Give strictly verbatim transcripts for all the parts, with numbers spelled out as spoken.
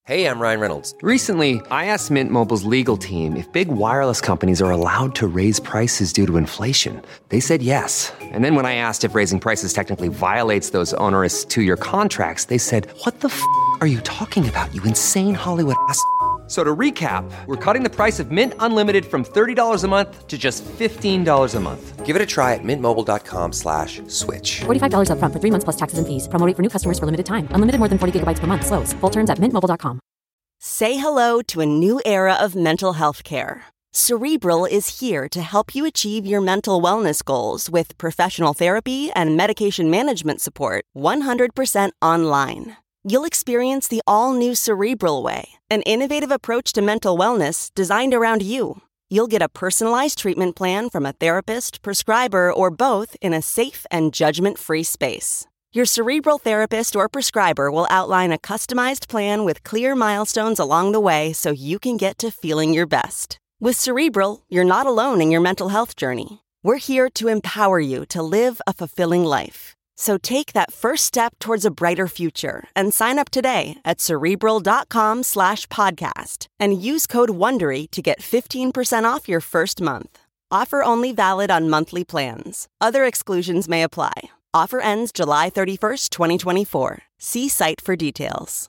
Hey, I'm Ryan Reynolds. Recently, I asked Mint Mobile's legal team if big wireless companies are allowed to raise prices due to inflation. They said yes. And then when I asked if raising prices technically violates those onerous two-year contracts, they said, what the f*** are you talking about, you insane Hollywood ass f- So to recap, we're cutting the price of Mint Unlimited from thirty dollars a month to just fifteen dollars a month. Give it a try at mintmobile.com slash switch. forty-five dollars up front for three months plus taxes and fees. Promo rate for new customers for limited time. Unlimited more than forty gigabytes per month. Slows full terms at mint mobile dot com. Say hello to a new era of mental health care. Cerebral is here to help you achieve your mental wellness goals with professional therapy and medication management support one hundred percent online. You'll experience the all-new Cerebral Way, an innovative approach to mental wellness designed around you. You'll get a personalized treatment plan from a therapist, prescriber, or both in a safe and judgment-free space. Your Cerebral therapist or prescriber will outline a customized plan with clear milestones along the way so you can get to feeling your best. With Cerebral, you're not alone in your mental health journey. We're here to empower you to live a fulfilling life. So take that first step towards a brighter future and sign up today at Cerebral.com slash podcast and use code WONDERY to get fifteen percent off your first month. Offer only valid on monthly plans. Other exclusions may apply. Offer ends July thirty-first, twenty twenty-four. See site for details.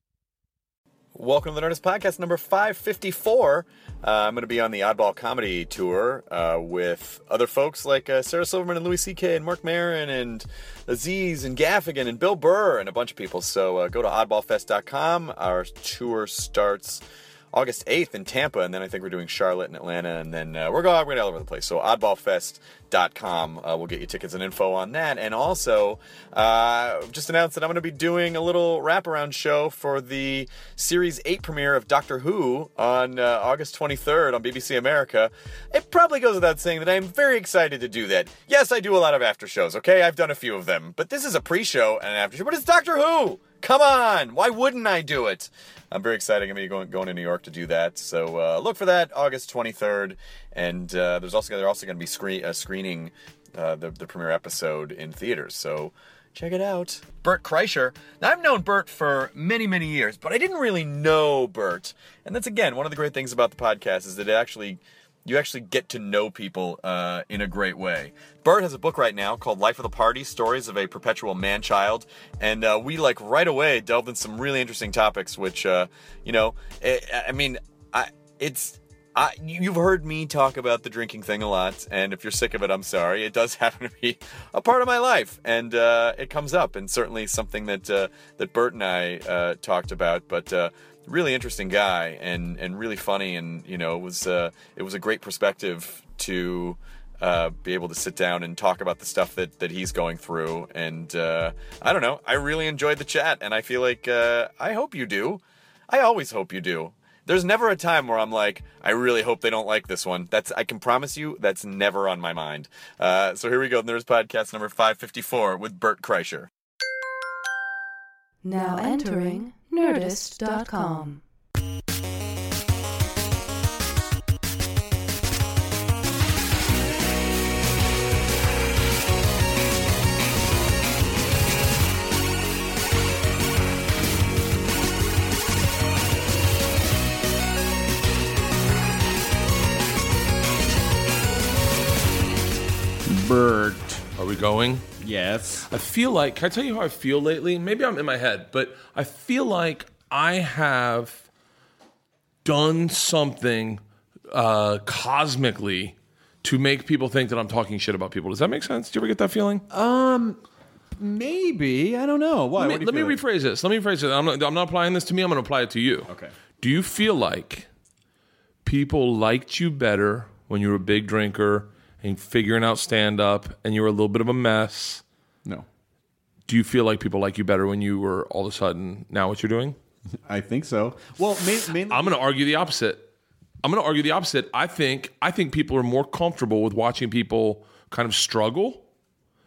Welcome to the Nerdist Podcast number five fifty-four. Uh, I'm going to be on the Oddball Comedy Tour uh, with other folks like uh, Sarah Silverman and Louis C K and Mark Maron and Aziz and Gaffigan and Bill Burr and a bunch of people. So uh, go to oddball fest dot com. Our tour starts August eighth in Tampa, and then I think we're doing Charlotte and Atlanta, and then uh, we're going, we're going all over the place. So oddball fest dot com uh, will get you tickets and info on that. And also, uh, just announced that I'm going to be doing a little wraparound show for the Series eight premiere of Doctor Who on uh, August twenty-third on B B C America. It probably goes without saying that I'm very excited to do that. Yes, I do a lot of after shows, okay? I've done a few of them, but this is a pre-show and an after show, but it's Doctor Who! Come on! Why wouldn't I do it? I'm very excited. I'm going to be going, going to New York to do that. So uh, look for that August twenty-third. And uh, there's also they're also going to be screen, uh, screening uh, the, the premiere episode in theaters. So check it out. Bert Kreischer. Now, I've known Bert for many, many years, but I didn't really know Bert. And that's, again, one of the great things about the podcast is that it actually... you actually get to know people uh, in a great way. Bert has a book right now called Life of the Party, Stories of a Perpetual Man-Child. And uh, we, like, right away delved into some really interesting topics, which, uh, you know, it, I mean, I, it's... I, you've heard me talk about the drinking thing a lot, and if you're sick of it, I'm sorry. It does happen to be a part of my life, and uh, it comes up, and certainly something that uh, that Bert and I uh, talked about, but... Uh, really interesting guy and, and really funny, and you know it was uh, it was a great perspective to uh, be able to sit down and talk about the stuff that, that he's going through. And uh, I don't know, I really enjoyed the chat, and I feel like uh, I hope you do. I always hope you do. There's never a time where I'm like, I really hope they don't like this one. That's I can promise you that's never on my mind. Uh, so here we go. There's podcast number five fifty-four with Bert Kreischer. Now entering Nerdist dot com. Bert, are we going? Yes. I feel like, can I tell you how I feel lately? Maybe I'm in my head, but I feel like I have done something uh, cosmically to make people think that I'm talking shit about people. Does that make sense? Do you ever get that feeling? Um, maybe. I don't know. Why? Let me, let me like? rephrase this. Let me rephrase it. I'm not, I'm not applying this to me. I'm going to apply it to you. Okay. Do you feel like people liked you better when you were a big drinker and figuring out stand-up, and you were a little bit of a mess? No. Do you feel like people like you better when you were all of a sudden now what you're doing? I think so. Well, ma- mainly... I'm going to argue the opposite. I'm going to argue the opposite. I think I think people are more comfortable with watching people kind of struggle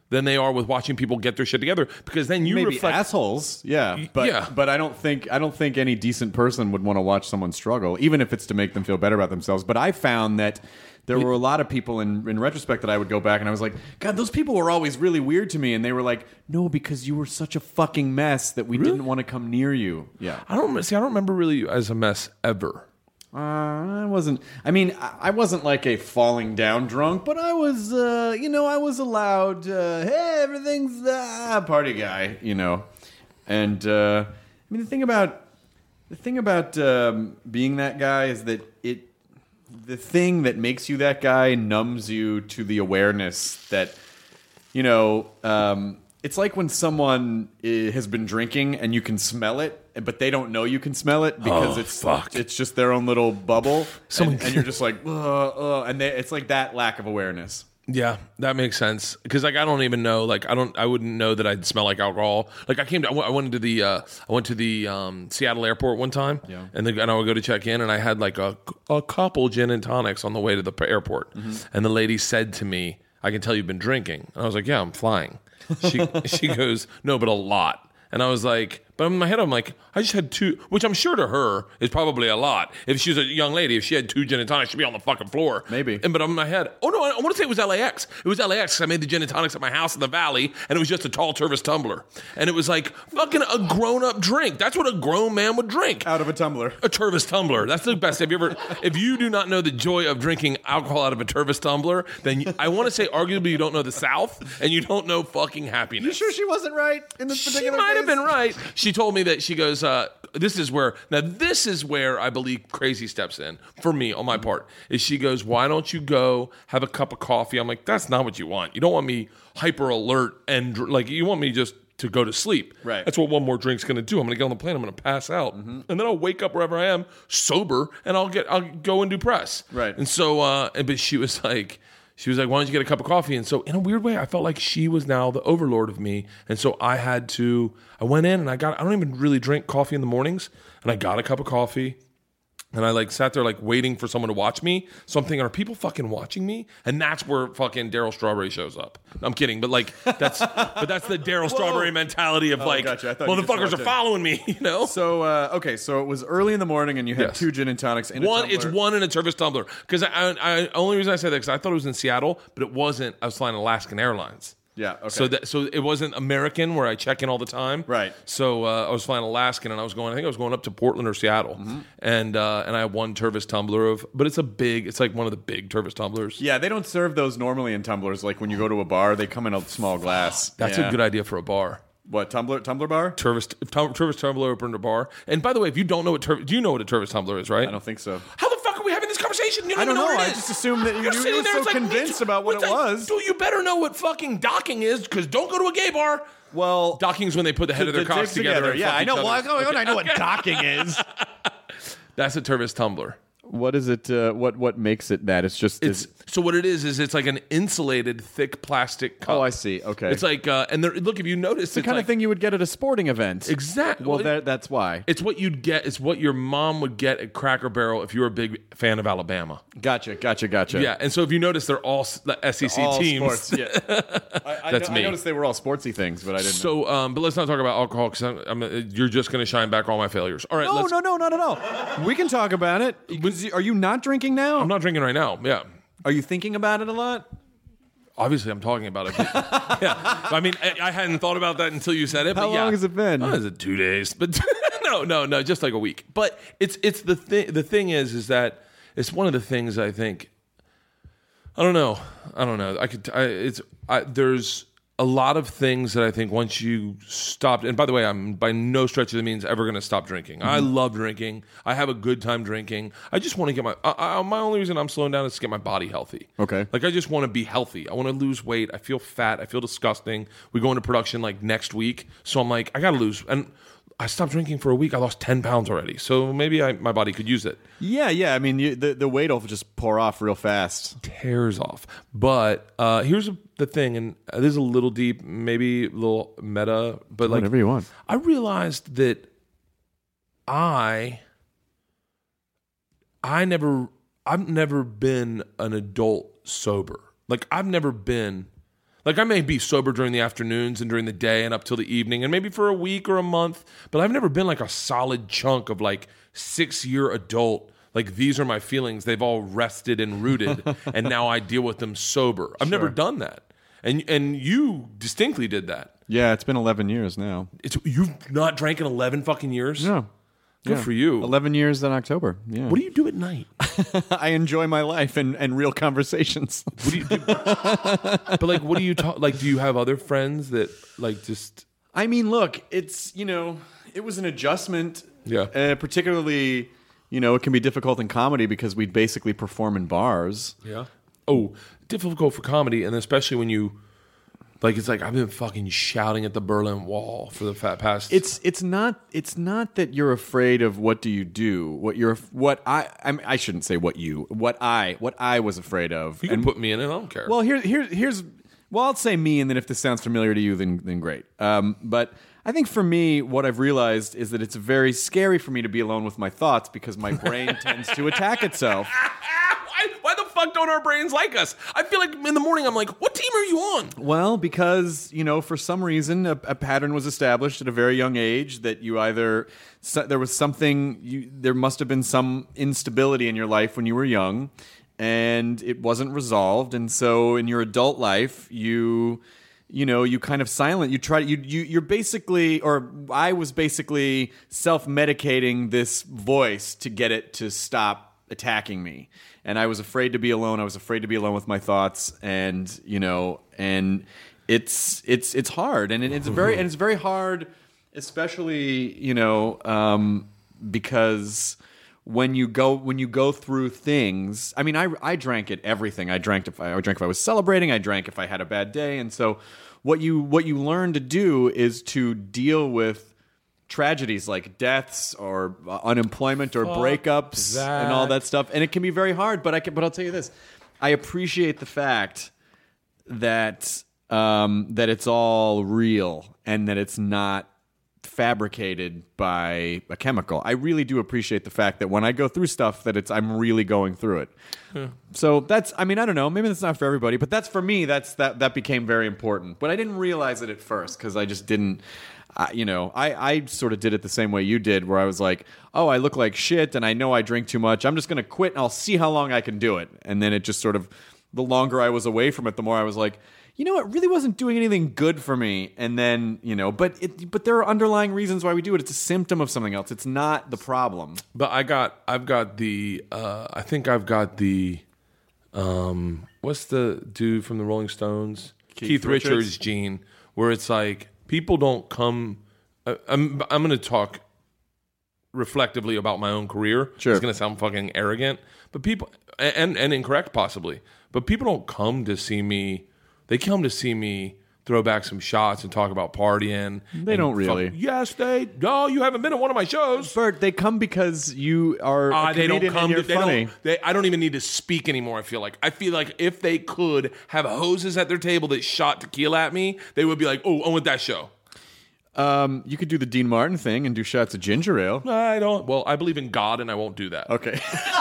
than they are with watching people get their shit together, because then you Maybe reflect. assholes, yeah, but yeah. but I don't think I don't think any decent person would want to watch someone struggle, even if it's to make them feel better about themselves. But I found that there were a lot of people in in retrospect that I would go back and I was like, God, those people were always really weird to me, and they were like, no, because you were such a fucking mess that we Really? didn't want to come near you. Yeah, I don't see. I don't remember really you as a mess ever. uh, I wasn't. I mean, I I wasn't like a falling down drunk, but I was. Uh, you know, I was allowed. Uh, hey, everything's uh, party guy. You know, and uh, I mean the thing about the thing about um, being that guy is that it. The thing that makes you that guy numbs you to the awareness that, you know, um, it's like when someone i- has been drinking and you can smell it, but they don't know you can smell it because Oh, it's fuck. it's just their own little bubble, Someone- and, and you're just like, uh, uh, and they, it's like that lack of awareness. Yeah, that makes sense. Because like I don't even know. Like I don't. I wouldn't know that I'd smell like alcohol. Like I came. To, I went- I went to the. Uh, I went to the um, Seattle airport one time. Yeah. And then and I would go to check in, and I had like a a couple gin and tonics on the way to the airport. And the lady said to me, "I can tell you've been drinking." And I was like, "Yeah, I'm flying." She she goes, "No, but a lot." And I was like, but in my head, I'm like, I just had two, which I'm sure to her is probably a lot. If she was a young lady, if she had two gin and tonics, she'd be on the fucking floor. Maybe. And but in my head, oh no, I, I want to say it was L A X. It was L A X because I made the gin and tonics at my house in the valley, and it was just a tall Tervis tumbler. And it was like fucking a grown-up drink. That's what a grown man would drink. Out of a tumbler. A Tervis tumbler. That's the best. Have you ever? If you do not know the joy of drinking alcohol out of a Tervis tumbler, then you, I want to say arguably you don't know the South and you don't know fucking happiness. You sure she wasn't right in this She particular might have case? been right. She told me that she goes, uh, this is where, now this is where I believe crazy steps in for me on my part, is she goes, why don't you go have a cup of coffee? I'm like, that's not what you want. You don't want me hyper alert and dr- like, you want me just to go to sleep. Right. That's what one more drink's going to do. I'm going to get on the plane. I'm going to pass out. And then I'll wake up wherever I am sober and I'll get, I'll go and do press. Right. And so, uh, and, but she was like, She was like, why don't you get a cup of coffee? And so in a weird way, I felt like she was now the overlord of me. And so I had to, I went in and I got, I don't even really drink coffee in the mornings. And I got a cup of coffee. And I like sat there like waiting for someone to watch me. So I'm thinking, are people fucking watching me? And that's where fucking Daryl Strawberry shows up. I'm kidding, but like that's but that's the Daryl Strawberry mentality of Oh, like, gotcha. I thought you just motherfuckers walked are in. following me, you know? So uh, okay, so it was early in the morning, and you had Yes. two gin and tonics in a One, tumbler. it's one in a Tervis tumbler. Because I, I, I, only reason I said that because I thought it was in Seattle, but it wasn't. I was flying Alaskan Airlines. Yeah, okay. So that so it wasn't American where I check in all the time. Right. So uh, I was flying Alaskan and I was going. I think I was going up to Portland or Seattle, Mm-hmm. and uh, and I had one Tervis tumbler of, but it's a big. It's like one of the big Tervis tumblers. Yeah, they don't serve those normally in tumblers. Like when you go to a bar, they come in a small glass. That's Yeah. a good idea for a bar. What tumbler? Tumbler bar? Tervis tum, Tervis tumbler opened a bar. And by the way, if you don't know what Tervis, do you know what a Tervis tumbler is? Right? I don't think so. How the fuck are we having this conversation? You don't I don't even know. know. what I it is. just assumed that you- You're you sitting were there, so it's like, convinced me- about what it the- was. Dude, you better know what fucking docking is, because don't go to a gay bar. Well, Docking is when they put the head of their the cocks dicks together. and Yeah, fuck I each know. other. Well, I, Okay. I know what docking is. That's a Tervis tumbler. What is it? Uh, what what makes it that? It's just. It's so what it is is it's like an insulated, thick plastic cup. oh, I see. Okay. It's like uh, and there, look, if you notice, it's the kind like, of thing you would get at a sporting event. Exactly. Well, that, that's why. It's what you'd get. It's what your mom would get at Cracker Barrel if you were a big fan of Alabama. Gotcha. Gotcha. Gotcha. Yeah, and so if you notice, they're all s- the S E C All teams. sports. Yeah. I, I, That's know- me. I noticed they were all sportsy things, but I didn't. know. So, um, but let's not talk about alcohol because I'm, I'm, you're just going to shine back all my failures. All right, No, let's, no, no, not at all. We can talk about it. Was you- Are you not drinking now? I'm not drinking right now. Yeah. Are you thinking about it a lot? Obviously, I'm talking about it. but- yeah, I mean, I, I hadn't thought about that until you said it. How but yeah. long has it been? Oh, is it two days? But no, no, no, just like a week. But it's it's the thing. The thing is, is that it's one of the things I think. I don't know. I don't know. I could. I, it's. I, there's a lot of things that I think once you stop. And by the way, I'm by no stretch of the means ever going to stop drinking. I love drinking. I have a good time drinking. I just want to get my. I, I, my only reason I'm slowing down is to get my body healthy. Okay. Like I just want to be healthy. I want to lose weight. I feel fat. I feel disgusting. We go into production like next week, so I'm like, I got to lose. And I stopped drinking for a week. I lost ten pounds already. So maybe I, my body could use it. Yeah, yeah. I mean, you, the the weight will just pour off real fast. Tears off. But uh, here's the thing, and this is a little deep, maybe a little meta, but like Whatever you want. I realized that I, I never, I've never been an adult sober. Like I've never been, Like, I may be sober during the afternoons and during the day and up till the evening and maybe for a week or a month, but I've never been like a solid chunk of like six-year adult. Like, these are my feelings. They've all rested and rooted, and now I deal with them sober. I've sure. never done that. And and you distinctly did that. Yeah, it's been eleven years now. It's You've not drank in eleven fucking years? No. Good yeah. for you. eleven years in October. Yeah. What do you do at night? I enjoy my life and, and real conversations. What do you do? But like, what do you talk? Like, do you have other friends that like just? I mean, look, it's, you know, it was an adjustment. Yeah. Uh, particularly, you know, it can be difficult in comedy because we basically perform in bars. Yeah. Oh, difficult for comedy, and especially when you. Like, it's like I've been fucking shouting at the Berlin Wall for the fat past. It's it's not it's not that you're afraid of what do you do. What you're what I I, mean, I shouldn't say what you what I what I was afraid of. You can and, put me in it. I don't care. Well, here here here's well I'll say me, and then if this sounds familiar to you, then then great. Um, but I think for me, what I've realized is that it's very scary for me to be alone with my thoughts because my brain tends to attack itself. Why, why the fuck don't our brains like us? I feel like in the morning I'm like, what team are you on? Well, because, you know, for some reason a, a pattern was established at a very young age that you either so, there was something you, there must have been some instability in your life when you were young, and it wasn't resolved, and so in your adult life you you know you kind of silent you try you you you're basically or I was basically self-medicating this voice to get it to stop attacking me. And I was afraid to be alone. I was afraid to be alone with my thoughts, and you know, and it's it's it's hard, and it's very and it's very hard, especially you know, um, because when you go when you go through things. I mean, I I drank at everything. I drank if I, I drank if I was celebrating. I drank if I had a bad day, and so what you what you learn to do is to deal with tragedies like deaths or uh, unemployment or Fuck breakups that. and all that stuff, and it can be very hard. But I can, but I'll tell you this: I appreciate the fact that um, that it's all real and that it's not fabricated by a chemical. I really do appreciate the fact that when I go through stuff, that it's I'm really going through it. Yeah. So that's, I mean, I don't know, maybe that's not for everybody, but that's for me. That's that that became very important. But I didn't realize it at first because I just didn't. Uh, you know, I, I sort of did it the same way you did, where I was like, oh, I look like shit and I know I drink too much. I'm just going to quit and I'll see how long I can do it. And then it just sort of, the longer I was away from it, the more I was like, you know, it really wasn't doing anything good for me. And then, you know, but it, but there are underlying reasons why we do it. It's a symptom of something else. It's not the problem. But I got, I've got the, uh, I think I've got the, um, what's the dude from the Rolling Stones? Keith, Keith Richards. Richards gene, where it's like, people don't come. Uh, I'm I'm going to talk reflectively about my own career. Sure. It's going to sound fucking arrogant, but people and and incorrect possibly. But people don't come to see me. They come to see me throw back some shots and talk about partying. They don't really. Fuck, yes, they. No, you haven't been at one of my shows. Bert, they come because you are Uh, a they don't comedian come. and you're To, they funny. don't. They, I don't even need to speak anymore. I feel like. I feel like if they could have hoses at their table that shot tequila at me, they would be like, "Oh, I want that show." Um, you could do the Dean Martin thing and do shots of ginger ale. I don't. Well, I believe in God, and I won't do that. Okay.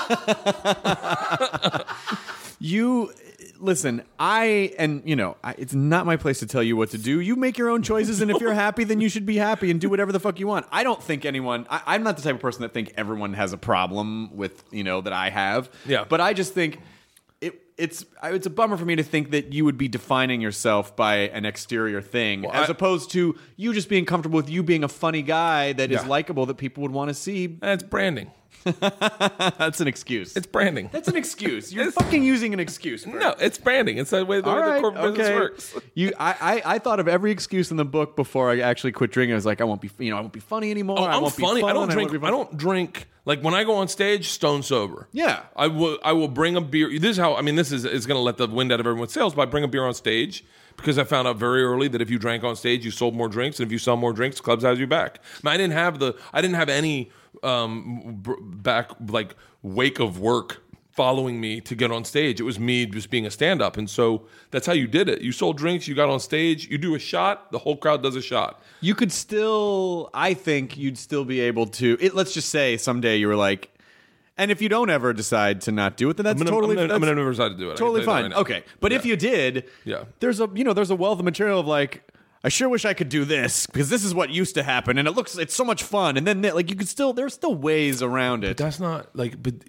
You listen. I and you know I, it's not my place to tell you what to do. You make your own choices, and if you're happy, then you should be happy and do whatever the fuck you want. I don't think anyone. I, I'm not the type of person that think everyone has a problem with you know that I have. Yeah. But I just think it. It's it's a bummer for me to think that you would be defining yourself by an exterior thing, Well, as I- opposed to you just being comfortable with you being a funny guy that is Yeah. likable that people would want to see. That's branding. That's an excuse. It's branding. That's an excuse. You're fucking using an excuse. Bert. No, it's branding. It's the way the, All way right, the corporate business okay. works. You, I, I, I thought of every excuse in the book before I actually quit drinking. I was like, I won't be, you know, I won't be funny anymore. Oh, I I'm won't funny. Be fun. I don't drink. won't be I fun. don't drink. Like when I go on stage, stone sober. Yeah. I will. I will bring a beer. This is how. I mean, this is is going to let the wind out of everyone's sails. But I bring a beer on stage because I found out very early that if you drank on stage, you sold more drinks, and if you sell more drinks, clubs has you back. I, mean, I didn't have the. I didn't have any um, b- back like wake of work following me to get on stage. It was me just being a stand-up, and so that's how you did it. You sold drinks, you got on stage, you do a shot, the whole crowd does a shot. You could still, I think you'd still be able to. It, let's just say someday you were like, And if you don't ever decide to not do it, then that's I'm gonna, totally I'm gonna, that's I'm gonna never decide to do it. I can totally tell you fine. that right now. Okay, but if Yeah. you did, Yeah. there's a you know there's a wealth of material of like. I sure wish I could do this because this is what used to happen, and it looks it's so much fun. And then like you could still there's still ways around it. But that's not like. But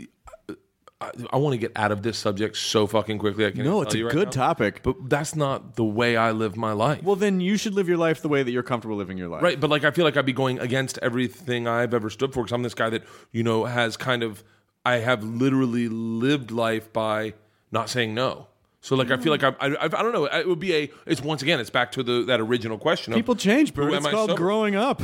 I, I want to get out of this subject so fucking quickly. I can't No, even it's tell a you right good now. topic. But that's not the way I live my life. Well, then you should live your life the way that you're comfortable living your life. Right, but like I feel like I'd be going against everything I've ever stood for because I'm this guy that you know has kind of I have literally lived life by not saying no. So like I feel like I, I I don't know. It would be a. It's once again. It's back to the that original question. Of, People change, Bert. who It's am I called sober? growing up.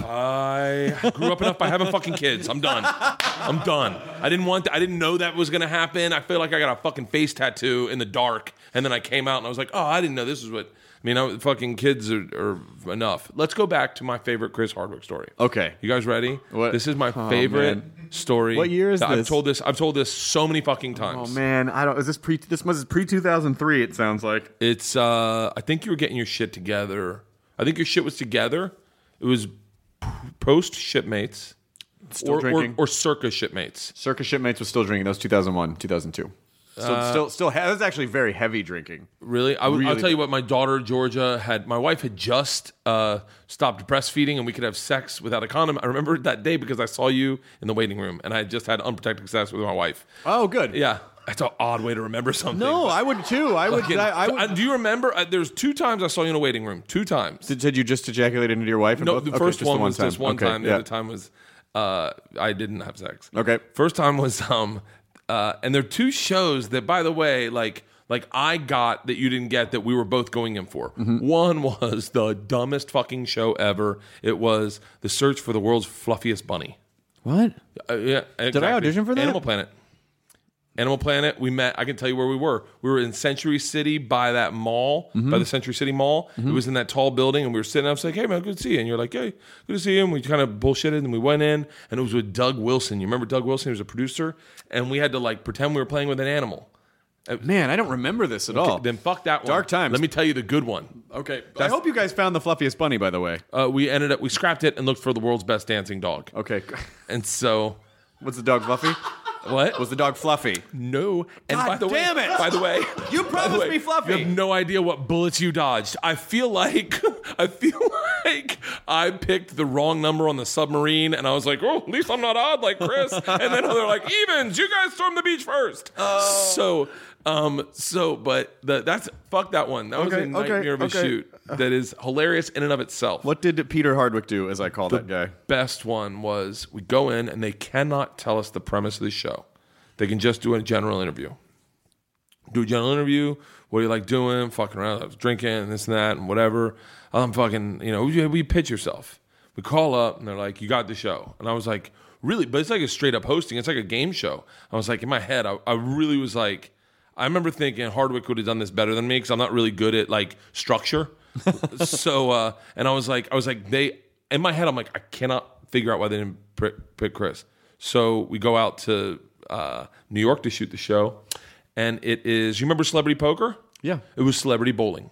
I grew up enough by having fucking kids. I'm done. I'm done. I didn't want. To, I didn't know that was gonna happen. I feel like I got a fucking face tattoo in the dark, and then I came out and I was like, oh, I didn't know this is what. I mean, I, fucking kids are, are enough. Let's go back to my favorite Chris Hardwick story. Okay. You guys ready? What? This is my Oh, favorite man. story. What year is I've this? told this. I've told this so many fucking times. Oh man, I don't. Is this pre? This was pre two thousand three. It sounds like. It's. uh I think you were getting your shit together. I think your shit was together. It was post Shipmates, Still or, or drinking. or circa Shipmates. Circus Shipmates was still drinking. That was two thousand one, two thousand two. Still, Uh, still, still. That was actually very heavy drinking. Really? I, w- I'll Really tell you what. My daughter Georgia had. My wife had just uh, stopped breastfeeding, and we could have sex without a condom. I remember that day because I saw you in the waiting room, and I had just had unprotected sex with my wife. Oh, good. Yeah, that's an odd way to remember something. No, but- I would too. I would. Fucking- I, I would. Uh, do you remember? Uh, there's two times I saw you in a waiting room. Two times. Did, did you just ejaculate into your wife? in No, both? the Okay, first just one the was just one Okay, time. The yeah. other time was uh, I didn't have sex. Okay. First time was um, uh, and there are two shows that, by the way, like like I got that you didn't get that we were both going in for. Mm-hmm. One was the dumbest fucking show ever. It was The Search for the World's Fluffiest Bunny. What? Uh, yeah, exactly. audition for that? Animal Planet. Animal Planet. We met. I can tell you where we were. We were in Century City by that mall, Mm-hmm. by the Century City Mall. It was in that tall building, and we were sitting. I was like, "Hey man, good to see you." And you're like, "Hey, good to see you." And we kind of bullshitted, and we went in, and it was with Doug Wilson. You remember Doug Wilson? He was a producer, and we had to like pretend we were playing with an animal. Man, I don't remember this at all. Okay, then fuck that one. Dark times. Let me tell you the good one. Okay. I hope you guys found the fluffiest bunny. By the way. Uh, we ended up we scrapped it and looked for the world's best dancing dog. Okay. And so, Was the dog fluffy? what Was the dog fluffy? No. And God by the damn way, it! by the way, You by the promised way, me fluffy. You have no idea what bullets you dodged. I feel like I feel like I picked the wrong number on the submarine, and I was like, "Oh, at least I'm not odd like Chris." And then they're like, "Evens, you guys storm the beach first." Oh. So, um, so, but the, that's fuck that one. That was Okay, a nightmare okay, of a okay. shoot that is hilarious in and of itself. What did Peter Hardwick do? As I call that guy. Best one was we go in and they cannot tell us the premise of the show. They can just do a general interview. Do a general interview. What do you like doing? Fucking around. I was drinking and this and that and whatever. I'm fucking, you know, we, we pitch yourself. We call up and they're like, you got the show. And I was like, really? But it's like a straight up hosting. It's like a game show. I was like, in my head, I, I really was like, I remember thinking Hardwick would have done this better than me because I'm not really good at like structure. so, uh, and I was like, I was like, they, in my head, I'm like, I cannot figure out why they didn't pick, pick Chris. So we go out to uh, New York to shoot the show. And it is, you remember Celebrity Poker? Yeah. It was Celebrity Bowling.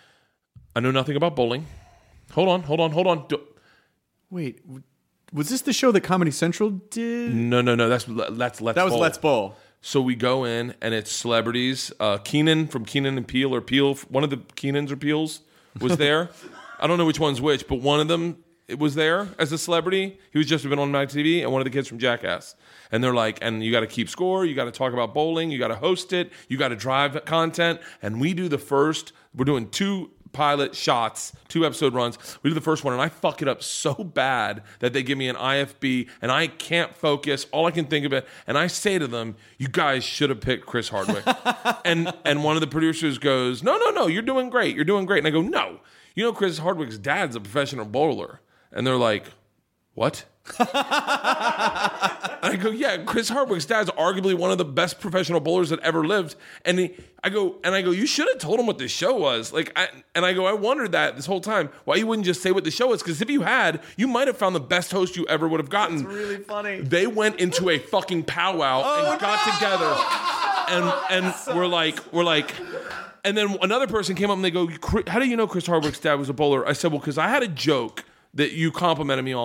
I know nothing about bowling. Hold on, hold on, hold on. Do- Wait, w- was this the show that Comedy Central did? no, no, no. That's that's Let's That was Bowl. Let's Bowl. So we go in, and it's celebrities. Uh, Keenan from Keenan and Peele, or Peele, one of the Keenans or Peels was there. I don't know which one's which, but one of them it was there as a celebrity. He was just been on Mad T V, and one of the kids from Jackass. And they're like, and you got to keep score, you got to talk about bowling, you got to host it, you got to drive content. And we do the first, we're doing two pilot shots, two episode runs. We do the first one, and I fuck it up so bad that they give me an I F B, and I can't focus. All I can think of it, and I say to them, "You guys should have picked Chris Hardwick." and and one of the producers goes, "No, no, no, you're doing great. You're doing great." And I go, "No, you know Chris Hardwick's dad's a professional bowler," and they're like, "What?" And I go, yeah, Chris Hardwick's dad's arguably one of the best professional bowlers that ever lived. And he, I go, and I go, you should have told him what the show was. Like, I, and I go, I wondered that this whole time why you wouldn't just say what the show is. Because if you had, you might have found the best host you ever would have gotten. That's really funny. They went into a fucking powwow Oh, and got together, and and we're like, we're like. And then another person came up and they go, how do you know Chris Hardwick's dad was a bowler? I said, well, because I had a joke that you complimented me on.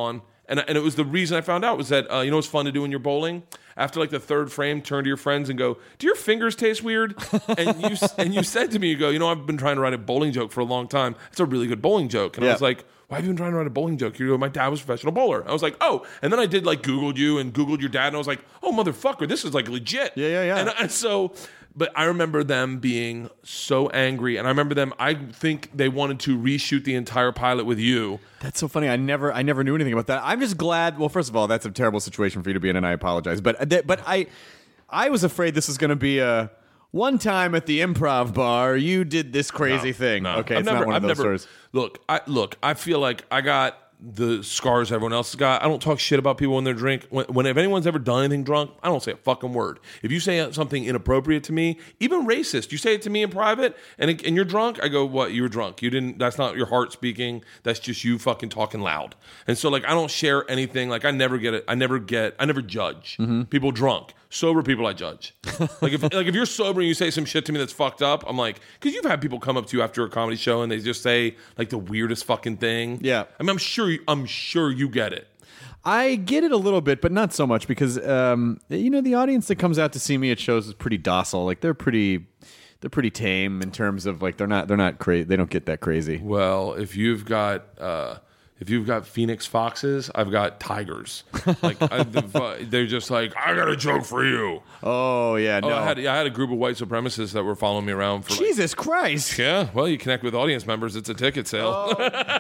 And, and it was the reason I found out was that, uh, you know what's fun to do when you're bowling? After like the third frame, turn to your friends and go, do your fingers taste weird? And you and you said to me, you go, you know, I've been trying to write a bowling joke for a long time. It's a really good bowling joke. And yeah. I was like, why have you been trying to write a bowling joke? You go, my dad was a professional bowler. I was like, oh. And then I did like Googled you and Googled your dad. And I was like, oh, motherfucker, this is like legit. Yeah, yeah, yeah. And, and so, but I remember them being so angry. And I remember them, I think they wanted to reshoot the entire pilot with you. That's so funny. I never, I never knew anything about that. I'm just glad. Well, first of all, that's a terrible situation for you to be in, and I apologize. But, but I, I was afraid this was going to be a one time at the Improv bar. You did this crazy No, thing. no. Okay, I've it's never, not one I've of those never, stories. Look, I look. I feel like I got the scars everyone else has got. I don't talk shit about people when they're drink. When, when if anyone's ever done anything drunk, I don't say a fucking word. If you say something inappropriate to me, even racist, you say it to me in private, and and you're drunk, I go, what? You were drunk. You didn't. That's not your heart speaking. That's just you fucking talking loud. And so like I don't share anything. Like I never get it. I never get. I never judge Mm-hmm. people drunk. Sober people I judge. Like if like if you're sober and you say some shit to me that's fucked up, I'm like, because you've had people come up to you after a comedy show and they just say like the weirdest fucking thing. Yeah. I mean, I'm sure you, I'm sure you get it. I get it a little bit, but not so much because um, you know the audience that comes out to see me at shows is pretty docile. Like they're pretty, they're pretty tame in terms of like they're not they're not crazy. They don't get that crazy. Well, if you've got uh, if you've got Phoenix foxes, I've got tigers. Like I, the, they're just like, I got a joke for you. Oh yeah, no. Oh, I had I had a group of white supremacists that were following me around for like, Jesus Christ. yeah. Well, you connect with audience members. It's a ticket sale.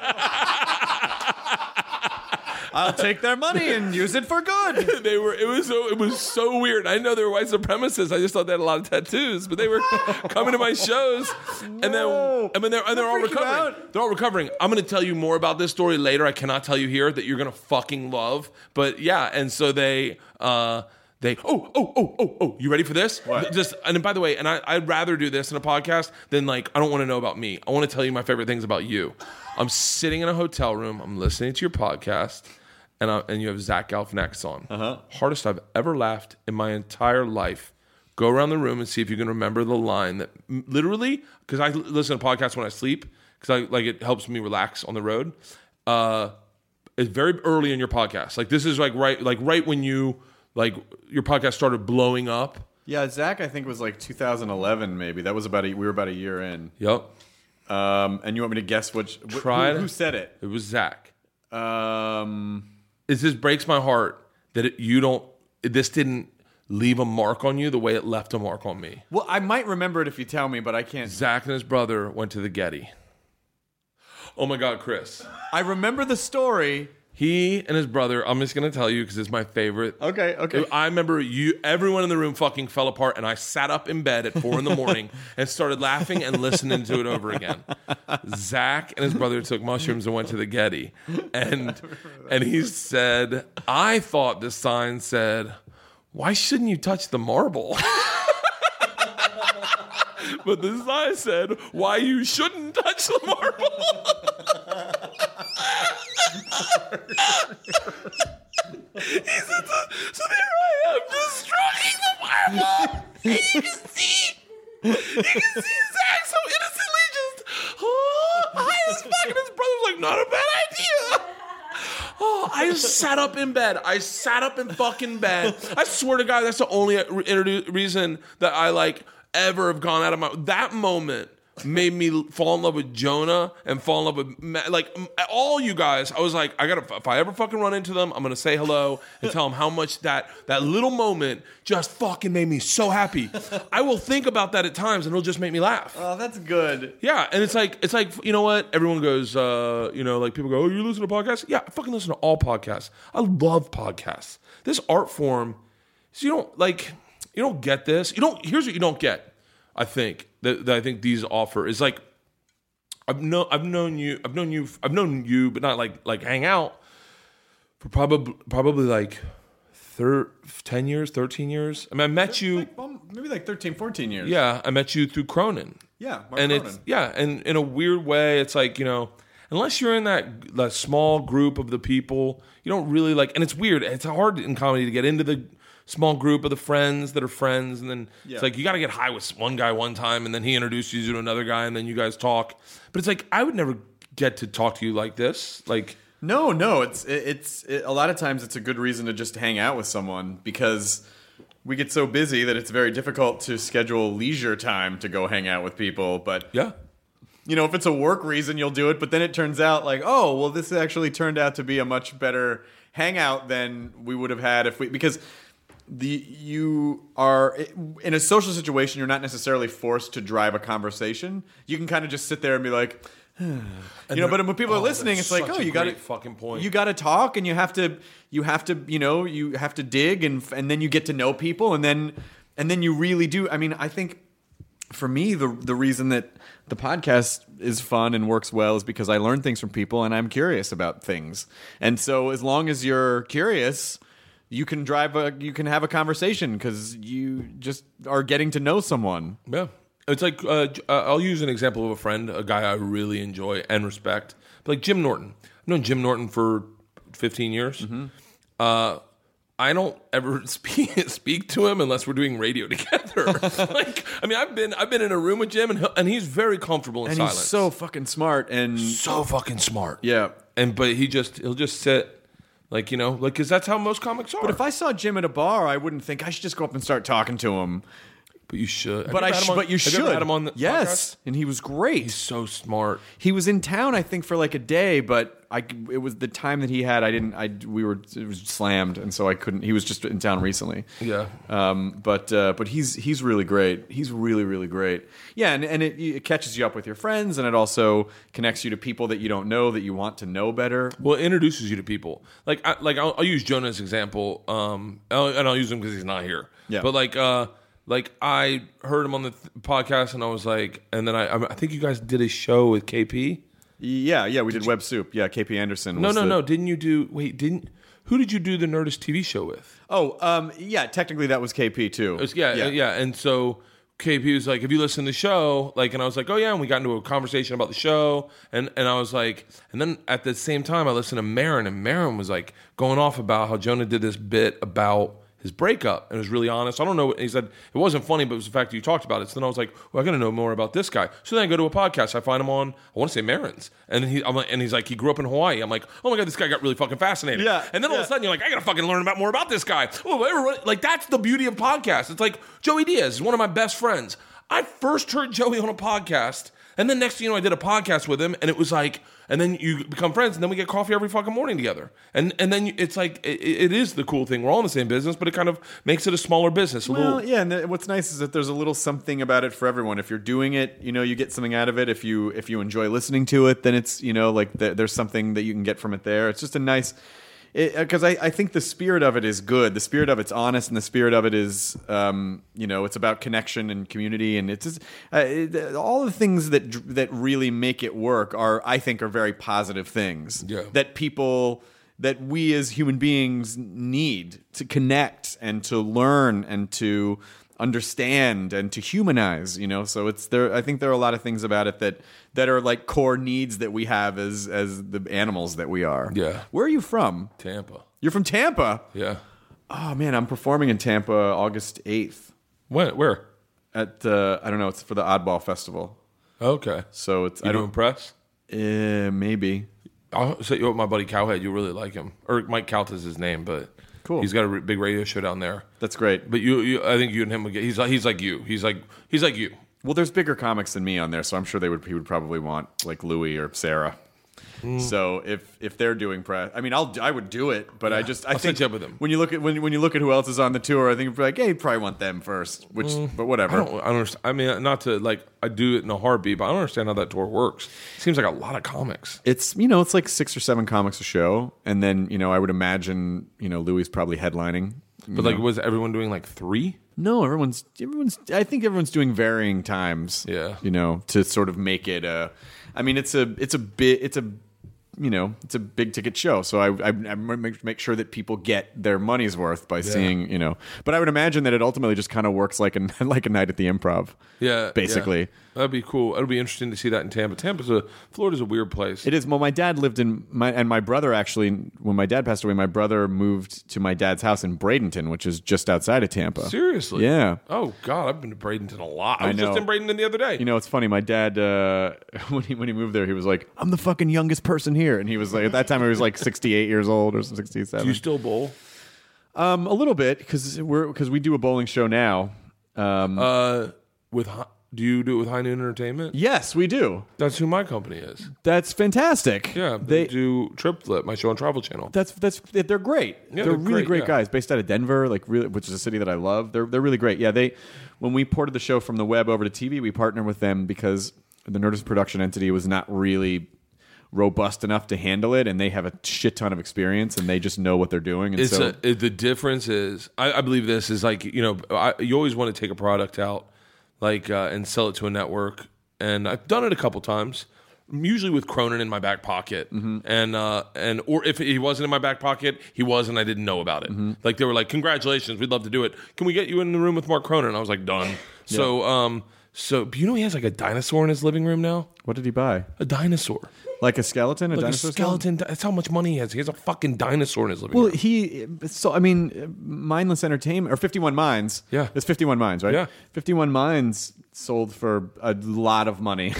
I'll take their money and use it for good. They were. It was so. It was so weird. I know they were white supremacists. I just thought they had a lot of tattoos, but they were coming to my shows, and then No. I mean they're and they're all freak you recovering. out. They're all recovering. I'm going to tell you more about this story later. I cannot tell you here that you're going to fucking love. But yeah, and so they. uh They oh oh oh oh oh you ready for this? What? Just and by the way, and I, I'd rather do this in a podcast than like I don't want to know about me. I want to tell you my favorite things about you. I'm sitting in a hotel room. I'm listening to your podcast, and I, and you have Zach Galifianakis on. Uh-huh. Hardest I've ever laughed in my entire life. Go around the room and see if you can remember the line that literally because I listen to podcasts when I sleep because I like it helps me relax on the road. Uh, it's very early in your podcast. Like this is like right like right when you. Like your podcast started blowing up. Yeah, Zach, I think was like two thousand eleven, maybe. That was about a, we were about a year in. Yep. Um, and you want me to guess which? Wh- Tried. Who, who said it? It was Zach. Um, It just breaks my heart that it, you don't. This didn't leave a mark on you the way it left a mark on me. well, I might remember it if you tell me, but I can't. Zach and his brother went to the Getty. Oh my God, Chris. I remember the story. He and his brother, I'm just going to tell you because it's my favorite. Okay, okay. I remember you. Everyone in the room fucking fell apart, and I sat up in bed at four in the morning and started laughing and listening to it over again. Zach and his brother took mushrooms and went to the Getty, and and he said, "I thought the sign said, why shouldn't you touch the marble?" But the sign said, why you shouldn't touch the marble. He said, so, so there I am, just stroking the marble. And you can see, you can see Zach so innocently just, oh, high as fuck. And his brother's like, not a bad idea. Oh, I just sat up in bed. I sat up in fucking bed. I swear to God, that's the only re- reason that I like ever have gone out of my. That moment made me fall in love with Jonah and fall in love with like all you guys. I was like, I gotta. If I ever fucking run into them, I'm gonna say hello and tell them how much that that little moment just fucking made me so happy. I will think about that at times, and it'll just make me laugh. Oh, that's good. Yeah, and it's like it's like you know what? Everyone goes, uh, you know, like people go, "Oh, you listen to podcasts?" Yeah, I fucking listen to all podcasts. I love podcasts. This art form, so you don't like, you don't get this. You don't. Here's what you don't get. I think that, that I think these offer is like, I've known I've known you I've known you I've known you, but not like like hang out for probably probably like thir- ten years, thirteen years. I mean, I met you Like, well, maybe like thirteen, fourteen years. Yeah, I met you through Cronin. Yeah, Mark and Cronin. it's yeah, and in a weird way, it's like you know, unless you're in that that small group of the people, you don't really like. And it's weird. It's hard in comedy to get into the small group of the friends that are friends, and then Yeah. it's like you got to get high with one guy one time, and then he introduces you to another guy, and then you guys talk. But it's like I would never get to talk to you like this. Like, No, no. It's it, it's it, a lot of times it's a good reason to just hang out with someone because we get so busy that it's very difficult to schedule leisure time to go hang out with people. But Yeah. you know, if it's a work reason, you'll do it. But then it turns out like, oh, well, this actually turned out to be a much better hangout than we would have had if we because. The you are in a social situation. You're not necessarily forced to drive a conversation. You can kind of just sit there and be like, you know. But when people oh, are listening, that's it's like, such oh, a you got to great fucking point. You got to talk, and you have to, you have to, you know, you have to dig, and and then you get to know people, and then and then you really do. I mean, I think for me, the the reason that the podcast is fun and works well is because I learn things from people, and I'm curious about things. And so, as long as you're curious, you can drive a you can have a conversation because you just are getting to know someone. Yeah. It's like, uh, j- uh, I'll use an example of a friend, a guy I really enjoy and respect, like Jim Norton. I've known Jim Norton for fifteen years. Mm-hmm. Uh, I don't ever speak speak to him unless we're doing radio together. Like, I mean, I've been I've been in a room with Jim, and he'll, and he's very comfortable in And silence. he's so fucking smart and so fucking smart. yeah. And but he just he'll just sit. Like, you know, like, because that's how most comics are. But if I saw Jim at a bar, I wouldn't think I should just go up and start talking to him. But you should. Have But you I ever had sh- him on- but you have should. You ever had him on the yes, podcast? and he was great. He's so smart. He was in town, I think, for like a day, but I it was the time that he had. I didn't. I we were it was slammed, and so I couldn't. He was just in town recently. Yeah. Um. But uh, but he's he's really great. He's really really great. Yeah, and and it, it catches you up with your friends, and it also connects you to people that you don't know that you want to know better. Well, it introduces you to people. Like, I, like I'll, I'll use Jonah as an example, um, I'll, and I'll use him because he's not here. Yeah. But like, uh, like I heard him on the th- podcast, and I was like, and then I, I think you guys did a show with K P. Yeah, yeah, we did Web Soup. Yeah, K P Anderson. No, was no, the- no. Didn't you do? Wait, didn't? Who did you do the Nerdist T V show with? Oh, um, yeah. Technically, that was K P too. It was, yeah, yeah, yeah. And so K P was like, "Have you listened to the show?" Like, and I was like, "Oh yeah." And we got into a conversation about the show, and and I was like, and then at the same time, I listened to Marin, and Marin was like going off about how Jonah did this bit about his breakup and was really honest. I don't know. He said it wasn't funny, but it was the fact that you talked about it. So then I was like, well, I got to know more about this guy. So then I go to a podcast. I find him on, I want to say Marin's, and he, I'm like, and he's like, he grew up in Hawaii. I'm like, oh my god, this guy got really fucking fascinated. Yeah, And then all yeah. of a sudden you're like, I got to fucking learn about more about this guy. Oh, everybody, like that's the beauty of podcasts. It's like Joey Diaz is one of my best friends. I first heard Joey on a podcast, and then next thing you know, I did a podcast with him, and it was like, and then you become friends, and then we get coffee every fucking morning together, and and then it's like it, it is the cool thing. We're all in the same business, but it kind of makes it a smaller business. A Well, little, yeah, and th- what's nice is that there's a little something about it for everyone. If you're doing it, you know, you get something out of it. If you if you enjoy listening to it, then it's you know like th- there's something that you can get from it there. It's just a nice. Because I, I think the spirit of it is good. The spirit of it's honest, and the spirit of it is, um, you know, it's about connection and community, and it's just, uh, it, all the things that dr- that really make it work are, I think, are very positive things. Yeah. That people, that we as human beings need to connect and to learn and to understand and to humanize. You know, so it's there. I think there are a lot of things about it that that are like core needs that we have as as the animals that we are. Yeah. Where are you from? Tampa. You're from Tampa. Yeah. Oh man, I'm performing in Tampa August eighth When? Where? at uh, I don't know. It's for the Oddball Festival. Okay. So it's You I doing don't press? uh, maybe. I'll set you up with my buddy Cowhead. You really like him, or Mike Count is his name, but Cool. He's got a re- big radio show down there. That's great. But you, you, I think you and him would get. He's like, he's like you. He's like, he's like you. Well, there's bigger comics than me on there, so I'm sure they would. He would probably want like Louis or Sarah. Mm. So if if they're doing press, I mean, I'll I would do it, but I just I I'll think set you up with them. when you look at when when you look at who else is on the tour, I think you're like, hey, you probably want them first. Which, but whatever. I don't, I don't understand. I mean, not to like, I do it in a heartbeat, but I don't understand how that tour works. Seems like a lot of comics. It's you know it's like six or seven comics a show, and then you know I would imagine you know Louis probably headlining. But like, was everyone doing like three? No, everyone's everyone's. I think everyone's doing varying times. Yeah. you know, to sort of make it a. I mean, it's a it's a bit it's a. You know, it's a big ticket show, so I, I, I make, make sure that people get their money's worth by seeing, you know. But I would imagine that it ultimately just kind of works like a like a night at the Improv. Yeah, basically. yeah. That'd be cool. It'll be interesting to see that in Tampa. Tampa's a Florida's a weird place. It is. Well, my dad lived in my and my brother actually. When my dad passed away, my brother moved to my dad's house in Bradenton, which is just outside of Tampa. Seriously? Yeah. Oh God, I've been to Bradenton a lot. I, I was just know. in Bradenton the other day. You know, it's funny. My dad, uh, when he when he moved there, he was like, "I'm the fucking youngest person here." here. And he was like, at that time, he was like sixty-eight years old or sixty-seven. Do you still bowl? Um, a little bit because we're because we do a bowling show now. Um, Uh, with hi- do you do it with High Noon Entertainment? yes, we do. That's who my company is. That's fantastic. Yeah, they, they do Trip Flip, my show on Travel Channel. That's that's they're great. Yeah, they're, they're really great, great yeah. guys, based out of Denver, like really, which is a city that I love. They're they're really great. Yeah, they when we ported the show from the web over to T V, we partnered with them because the Nerdist production entity was not really robust enough to handle it, and they have a shit ton of experience, and they just know what they're doing. And It's so a, it, the difference is, I, I believe this is like, you know, I, you always want to take a product out, like, uh, and sell it to a network, and I've done it a couple times. Usually with Cronin in my back pocket, Mm-hmm. and uh, and or if he wasn't in my back pocket, he was, and I didn't know about it. Mm-hmm. Like they were like, "Congratulations, we'd love to do it. Can we get you in the room with Mark Cronin?" And I was like, "Done." So, um, so but you know, he has like a dinosaur in his living room now. what did he buy? A dinosaur, Like a skeleton, a like dinosaur a skeleton. That's how much money he has. He has a fucking dinosaur in his living Well, room. he so I mean, Mindless Entertainment or fifty-one Minds. Yeah. It's fifty-one Minds, right? Yeah. fifty-one Minds sold for a lot of money.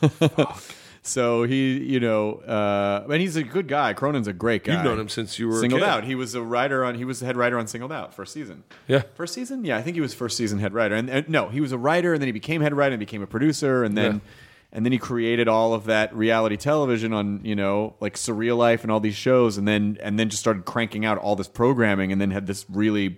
So he, you know, uh, and he's a good guy. Cronin's a great guy. You've known him since you were a Singled kid. Out. He was a writer on. He was the head writer on Singled Out first season. Yeah. First season? Yeah, I think he was first season head writer. And, and no, he was a writer, and then he became head writer, and became a producer, and then. Yeah. And then he created all of that reality television on, you know, like Surreal Life and all these shows, and then and then just started cranking out all this programming, and then had this really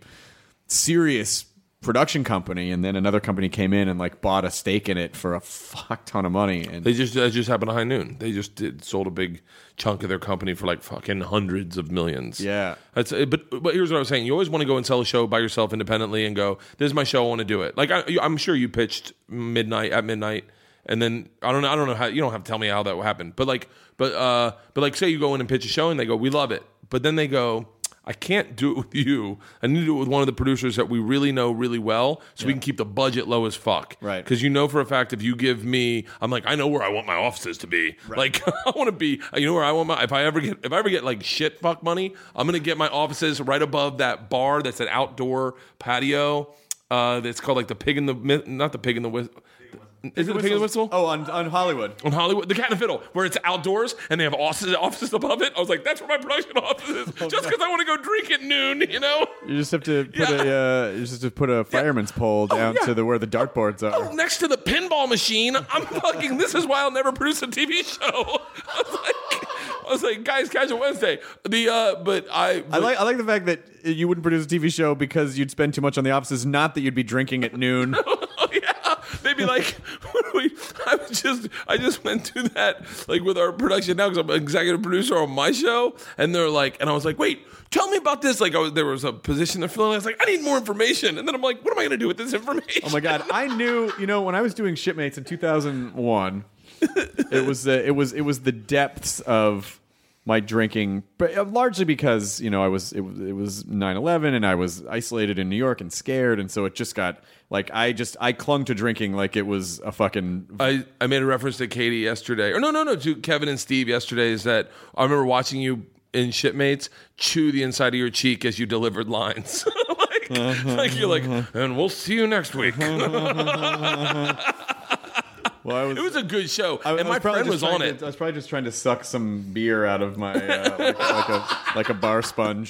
serious production company, and then another company came in and like bought a stake in it for a fuck ton of money. And They just that just happened to High Noon. They just did, sold a big chunk of their company for like fucking hundreds of millions. Yeah. That's but but here's what I was saying. You always want to go and sell a show by yourself independently and go, "This is my show. I want to do it." Like I, I'm sure you pitched midnight at midnight, and then I don't know. I don't know how you don't have to tell me how that happened. But like, but uh, but like, say you go in and pitch a show, and they go, "We love it," but then they go, I can't do it with you. I need to do it with one of the producers that we really know really well, so we can keep the budget low as fuck. Right. Because you know for a fact if you give me, I'm like, I know where I want my offices to be. Right. Like I want to be, you know where I want my. If I ever get, if I ever get like shit fuck money, I'm gonna get my offices right above that bar that's an outdoor patio. Uh, that's called like the pig in the Mi- not the pig in the whistle. Is it the pig in the whistle? Oh, on, on Hollywood. On Hollywood, the Cat and the Fiddle, where it's outdoors and they have offices, offices above it. I was like, that's where my production office is. Oh, just because I want to go drink at noon, you know? You just have to put Yeah. a uh, you just have to put a fireman's pole down yeah. to the where the dartboards are. Oh, next to the pinball machine. I'm fucking. This is why I'll never produce a T V show. I was like, I was like, guys, Casual Wednesday. The uh, but I. But, I like I like the fact that you wouldn't produce a T V show because you'd spend too much on the offices, not that you'd be drinking at noon. Oh yeah, they'd be like, what do we? I was just, I just went through that like with our production now because I'm an executive producer on my show, and they're like, and I was like, wait, tell me about this. Like, I was, there was a position they're filling. I was like, I need more information, and then I'm like, what am I going to do with this information? Oh my god, I knew. You know, when I was doing Shipmates in two thousand one, it was the it was it was the depths of my drinking, but largely because you know I was it, was- it was nine eleven and I was isolated in New York and scared, and so it just got like I just I clung to drinking like it was a fucking. I, I made a reference to Katie yesterday, or no, no, no, to Kevin and Steve yesterday. Is that I remember watching you in Shipmates chew the inside of your cheek as you delivered lines. like, like you're like, and we'll see you next week. Well, I was, It was a good show, I, and I my probably friend just was on trying it. to- I was probably just trying to suck some beer out of my uh, like, like a like a bar sponge.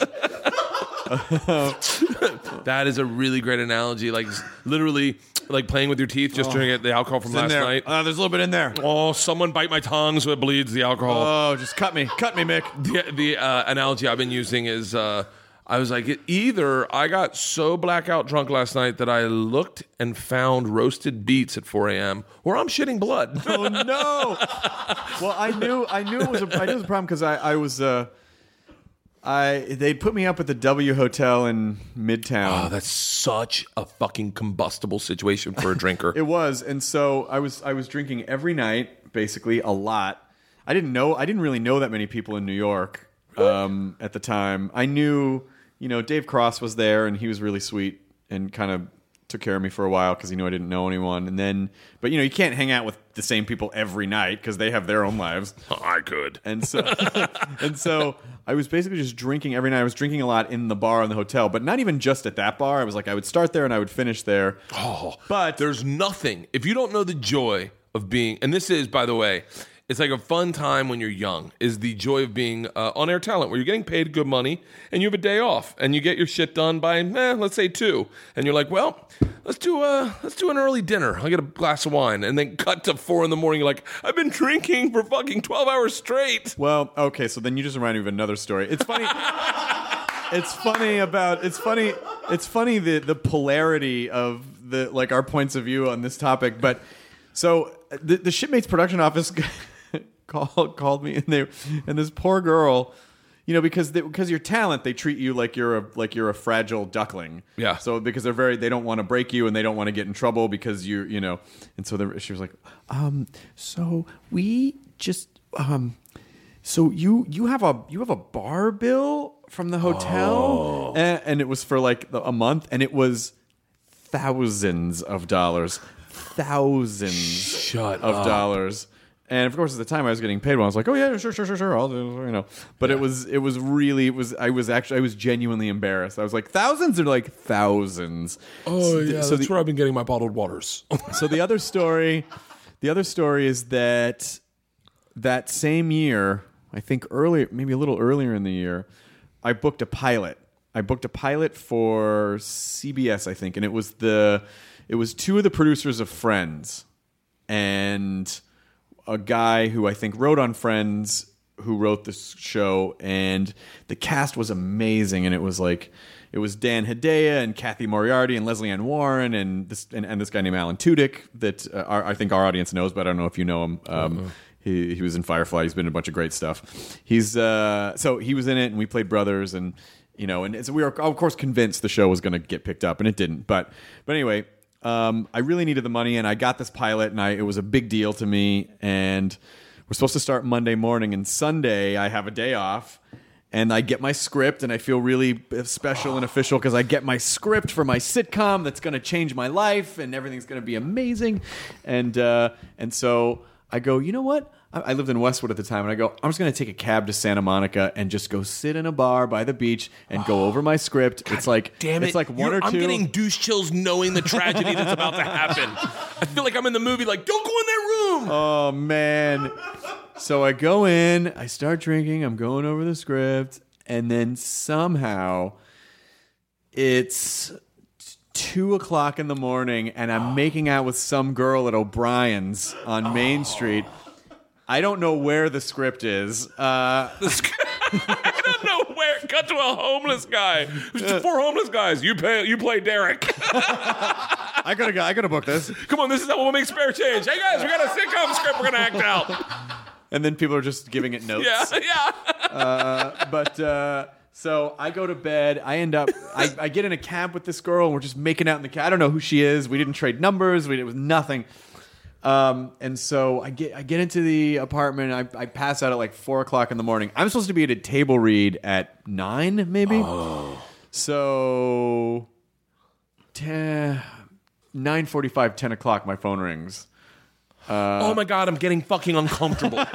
That is a really great analogy. Like literally, like playing with your teeth, just drinking the alcohol from It's in last there. night. Uh, there's a little bit in there. Oh, someone bite my tongue so it bleeds the alcohol. Oh, just cut me, cut me, Mick. the the uh, analogy I've been using is uh, I was like, either I got so blackout drunk last night that I looked and found roasted beets at four a.m. or I'm shitting blood. Oh no! Well, I knew I knew it was a I knew it was a problem because I I was uh I they'd put me up at the W Hotel in Midtown. Oh, that's such a fucking combustible situation for a drinker. It was, and so I was I was drinking every night, basically a lot. I didn't know I didn't really know that many people in New York um, at the time. I knew, you know, Dave Cross was there, and he was really sweet and kind of took care of me for a while because he knew I didn't know anyone. And then, but you know, you can't hang out with the same people every night because they have their own lives. I could. And so, and so I was basically just drinking every night. I was drinking a lot in the bar in the hotel, but not even just at that bar. I was like, I would start there and I would finish there. Oh, But there's nothing. If you don't know the joy of being, and this is, by the way, It's like a fun time when you're young, is the joy of being uh, on-air talent, where you're getting paid good money and you have a day off and you get your shit done by, eh, let's say two. And you're like, well, let's do a, let's do an early dinner. I'll get a glass of wine. And then cut to four in the morning. You're like, I've been drinking for fucking twelve hours straight. Well, okay, so then you just reminded me of another story. It's funny. It's funny about, it's funny, it's funny the, the polarity of the, like, our points of view on this topic. But so the, the Shipmates production office called called me, and they and this poor girl, you know, because they, because you're talent, they treat you like you're a like you're a fragile duckling. Yeah. So because they're very, they don't want to break you and they don't want to get in trouble because you you know, and so she was like, um, so we just um, so you you have a you have a bar bill from the hotel, oh. and, and it was for like a month, and it was thousands of dollars, thousands Shut of up. dollars. And of course, at the time I was getting paid well. I was like, "Oh yeah, sure, sure, sure, sure." I'll do, you know. But yeah. it was, it was really, it was. I was actually, I was genuinely embarrassed. I was like, thousands are like thousands. Oh yeah, so that's the, where I've been getting my bottled waters. So the other story, the other story is that that same year, I think earlier, maybe a little earlier in the year, I booked a pilot. I booked a pilot for C B S, I think, and it was the, it was two of the producers of Friends, and a guy who I think wrote on Friends, who wrote this show, and the cast was amazing. And it was like, it was Dan Hedaya and Kathy Moriarty and Leslie Ann Warren and this and, and this guy named Alan Tudyk that uh, our, I think our audience knows, but I don't know if you know him. Um, uh-huh. He he was in Firefly. He's been in a bunch of great stuff. He's uh, so he was in it, and we played brothers, and you know, and so we were of course convinced the show was going to get picked up, and it didn't. But but anyway. Um, I really needed the money, and I got this pilot, and I, it was a big deal to me. And we're supposed to start Monday morning, and Sunday I have a day off, and I get my script, and I feel really special and official because I get my script for my sitcom that's going to change my life, and everything's going to be amazing. And uh, and so I go, you know what? I lived in Westwood at the time, and I go, I'm just going to take a cab to Santa Monica and just go sit in a bar by the beach and go over my script. God it's like, damn it. It's like one You're, or two. I'm getting douche chills knowing the tragedy that's about to happen. I feel like I'm in the movie, like, don't go in that room. Oh, man. So I go in, I start drinking, I'm going over the script, and then somehow it's two o'clock in the morning, and I'm making out with some girl at O'Brien's on Main Street. I don't know where the script is. Uh, the sc- I don't know where. Cut to a homeless guy. Four homeless guys. You pay. You play Derek. I gotta go. I gotta book this. Come on, this is how we'll make spare change. Hey guys, we got a sitcom script we're gonna act out. And then people are just giving it notes. Yeah, yeah. uh, but uh, so I go to bed. I end up. I, I get in a cab with this girl, and we're just making out in the cab. I don't know who she is. We didn't trade numbers. We, it was nothing. Um, and so I get I get into the apartment. I, I pass out at like four o'clock in the morning. I'm supposed to be at a table read at nine, maybe. Oh. So ten, nine forty-five, ten o'clock. My phone rings. Uh, oh my god, I'm getting fucking uncomfortable. nine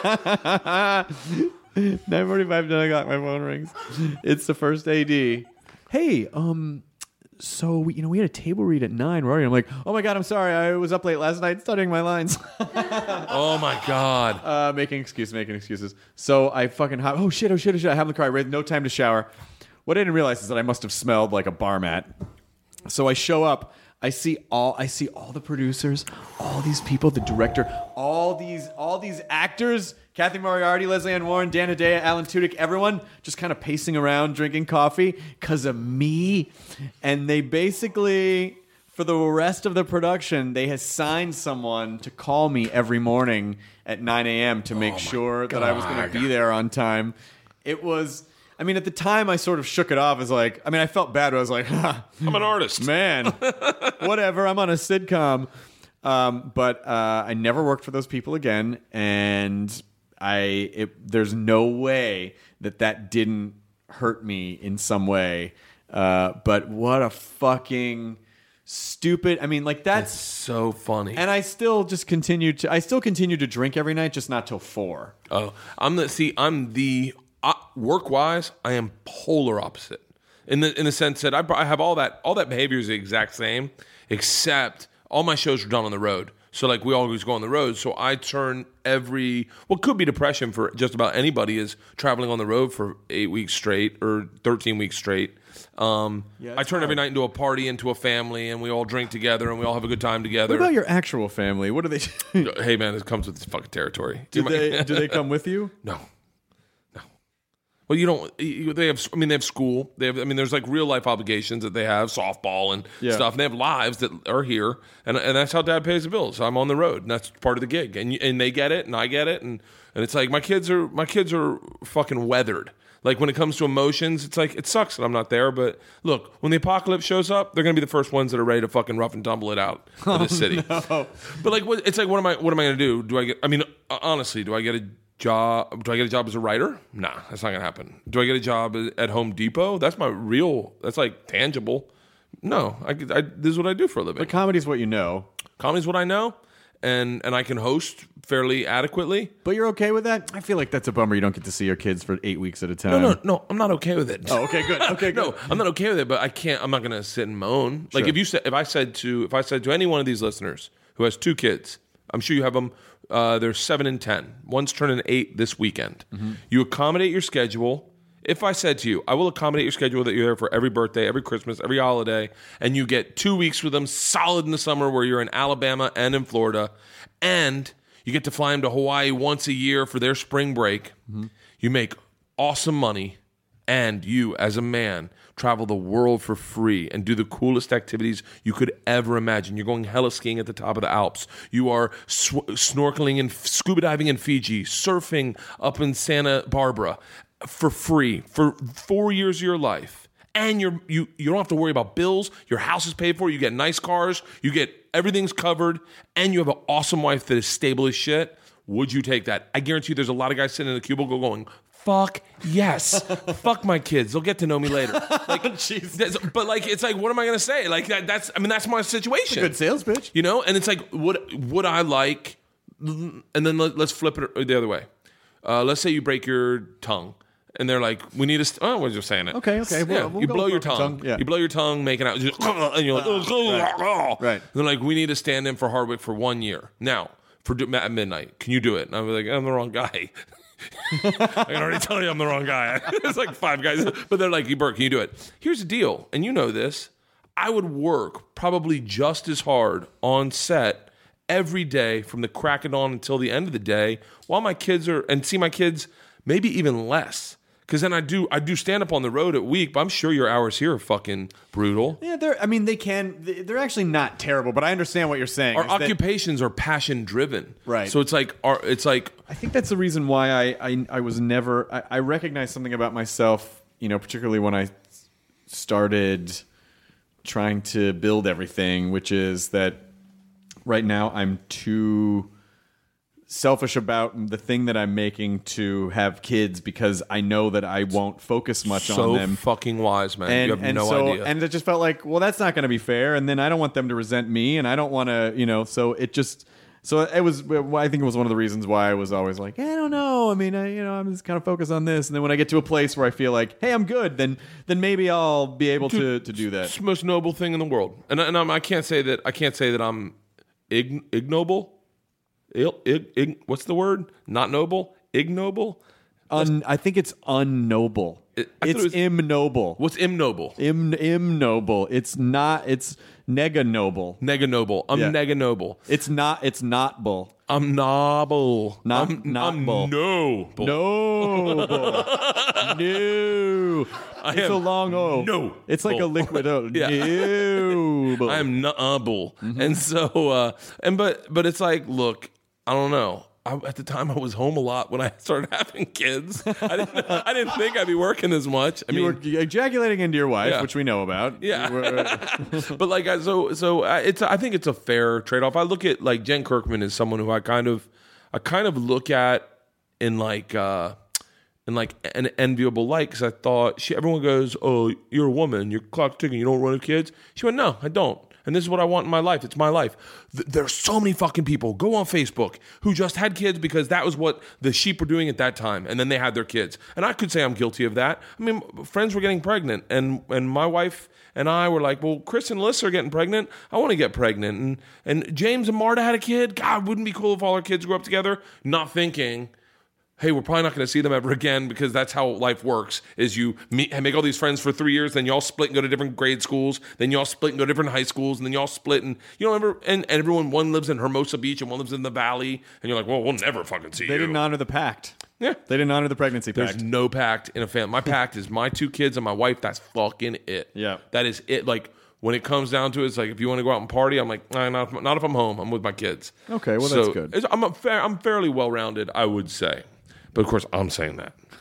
forty-five, ten o'clock. My phone rings. It's the first A D. Hey, um. So, we, you know, we had a table read at nine, Rory. I'm like, oh, my God, I'm sorry. I was up late last night studying my lines. Oh, my God. Uh, making excuses, making excuses. So I fucking, hop, oh, shit, oh, shit, oh, shit. I have in the car. I had no time to shower. What I didn't realize is that I must have smelled like a bar mat. So I show up. I see all I see all the producers, all these people, the director, all these all these actors, Kathy Moriarty, Leslie Ann Warren, Dan Hedaya, Alan Tudyk, everyone just kind of pacing around drinking coffee because of me. And they basically, for the rest of the production, they assigned someone to call me every morning at nine a.m. to make oh sure God. that I was going to be there on time. It was... I mean, at the time, I sort of shook it off as like, I mean, I felt bad. But I was like, ha, I'm an artist. Man, whatever. I'm on a sitcom. Um, but uh, I never worked for those people again. And I, it, there's no way that that didn't hurt me in some way. Uh, but what a fucking stupid, I mean, like that's, that's so funny. And I still just continue to, I still continue to drink every night, just not till four. Oh, I'm the, see, I'm the, Uh, work-wise, I am polar opposite in the in the sense that I, I have all that all that behavior is the exact same, except all my shows are done on the road. So like we always go on the road. So I turn every what could be depression for just about anybody is traveling on the road for eight weeks straight or thirteen weeks straight. Um, Yeah, I it's turn hard. every night into a party, into a family, and we all drink together and we all have a good time together. What about your actual family? What do they? Hey man, it comes with this fucking territory. do they do they come with you? No, no. Well, you don't. you- They have. I mean, they have school. They have. I mean, there's like real life obligations that they have, softball and Yeah. stuff. And they have lives that are here, and and that's how Dad pays the bills. I'm on the road, and that's part of the gig. And you- and they get it, and I get it, and and it's like my kids are my kids are fucking weathered. Like when it comes to emotions, it's like it sucks that I'm not there. But look, when the apocalypse shows up, they're gonna be the first ones that are ready to fucking rough and tumble it out of this city. But like, what, it's like, what am I? What am I gonna do? Do I get? I mean, honestly, do I get a job? Do I get a job as a writer? Nah, that's not gonna happen. Do I get a job at Home Depot? That's my real. That's like tangible. No, I, I this is what I do for a living. But comedy's what you know. Comedy's what I know, and and I can host fairly adequately. But you're okay with that? I feel like that's a bummer. You don't get to see your kids for eight weeks at a time. No, no, no. I'm not okay with it. Oh, okay, good. Okay, good. No, I'm not okay with it. But I can't. I'm not going to sit and moan. Like Sure. if you said, if I said to, if I said to any one of these listeners who has two kids, I'm sure you have them. Uh, they're seven and ten. One's turning eight this weekend. Mm-hmm. You accommodate your schedule. If I said to you, I will accommodate your schedule that you're there for every birthday, every Christmas, every holiday, and you get two weeks with them solid in the summer where you're in Alabama and in Florida, and you get to fly them to Hawaii once a year for their spring break. Mm-hmm. You make awesome money, and you, as a man, travel the world for free and do the coolest activities you could ever imagine. You're going hella skiing at the top of the Alps. You are sw- snorkeling and f- scuba diving in Fiji, surfing up in Santa Barbara for free for four years of your life. And you're, you you don't have to worry about bills. Your house is paid for. You get nice cars. You get everything's covered. And you have an awesome wife that is stable as shit. Would you take that? I guarantee you there's a lot of guys sitting in the cubicle going, fuck yes. Fuck my kids. They'll get to know me later. Like, that's- but like, it's like, what am I going to say? Like that, that's, I mean, that's my situation. Good sales pitch. You know? And it's like, would, would I like, and then let, let's flip it the other way. Uh, let's say you break your tongue. And they're like, we need a. St- oh, we're just saying it. Okay, okay. Yeah, We'll- we'll you go blow with your broken tongue. tongue, yeah. You blow your tongue, making out, and you're like, right. Right. And they're like, we need to stand in for Hardwick for one year now for do- at midnight. Can you do it? And I'm like, I'm the wrong guy. I can already tell you I'm the wrong guy. It's like five guys, but they're like, Bert, can you do it? Here's the deal, and you know this. I would work probably just as hard on set every day from the crack of dawn until the end of the day, while my kids are, and see my kids maybe even less. Because then I do I do stand up on the road at week, but I'm sure your hours here are fucking brutal. Yeah, they're. I mean, they can. They're actually not terrible, but I understand what you're saying. Our is that- occupations are passion driven, Right. So it's like our, it's like I think that's the reason why I I, I was never. I, I recognize something about myself. You know, particularly when I started trying to build everything, which is that right now I'm too selfish about the thing that I'm making to have kids because I know that I won't focus much so on them. fucking wise, man. And, you have and no so, idea. And it just felt like, well, that's not going to be fair. And then I don't want them to resent me, and I don't want to, you know. So it just, so it was. I think it was one of the reasons why I was always like, I don't know. I mean, I, you know, I'm just kind of focused on this. And then when I get to a place where I feel like, hey, I'm good, then then maybe I'll be able to to do that. It's the most noble thing in the world, and, and I'm, I can't say that I can't say that I'm ig, ignoble. Ig, ig, ig, what's the word? Not noble. Ignoble. Un, I think it's unnoble. It- I thought it's it was- imnoble. What's ignoble? Im imnoble. It's not. It's nega noble. Nega noble. I'm Yeah. nega noble. It's not. It's not bull. I'm noble. Not- I'm, not I'm bull. noble. Noble. No. It's a am long O. no It's like a bull. liquid O. Yeah. No. I am noble. Mm-hmm. And so, uh, and but but it's like, look, I don't know. I, at the time, I was home a lot when I started having kids. I didn't. I didn't think I'd be working as much. I You mean, were ejaculating into your wife, Yeah. which we know about. Yeah. You were- but like I- so so I- it's I think it's a fair trade off. I look at like Jen Kirkman is someone who I kind of I kind of look at in like uh, in like an enviable light because I thought she everyone goes, oh, you're a woman, your clock's ticking, you don't run with kids. She went, no, I don't. And this is what I want in my life. It's my life. Th- there's so many fucking people. Go on Facebook who just had kids because that was what the sheep were doing at that time. And then they had their kids. And I could say I'm guilty of that. I mean, friends were getting pregnant. And, and my wife and I were like, well, Chris and Alyssa are getting pregnant. I want to get pregnant. And, and James and Marta had a kid. God, wouldn't it be cool if all our kids grew up together? Not thinking, hey, we're probably not going to see them ever again because that's how life works, is you meet, make all these friends for three years, then you all split and go to different grade schools, then you all split and go to different high schools, and then you all split, and you know, ever, and, and everyone, one lives in Hermosa Beach and one lives in the Valley, and you're like, well, we'll never fucking see They you. didn't honor the pact. Yeah. They didn't honor the pregnancy There's pact. no pact in a family. My pact is my two kids and my wife. That's fucking it. Yeah. That is it. Like, when it comes down to it, it's like, if you want to go out and party, I'm like, nah, not, if, not if I'm home. I'm with my kids. Okay, well, So, that's good. it's- I'm, a fair, I'm fairly well-rounded, I would say. But, of course, I'm saying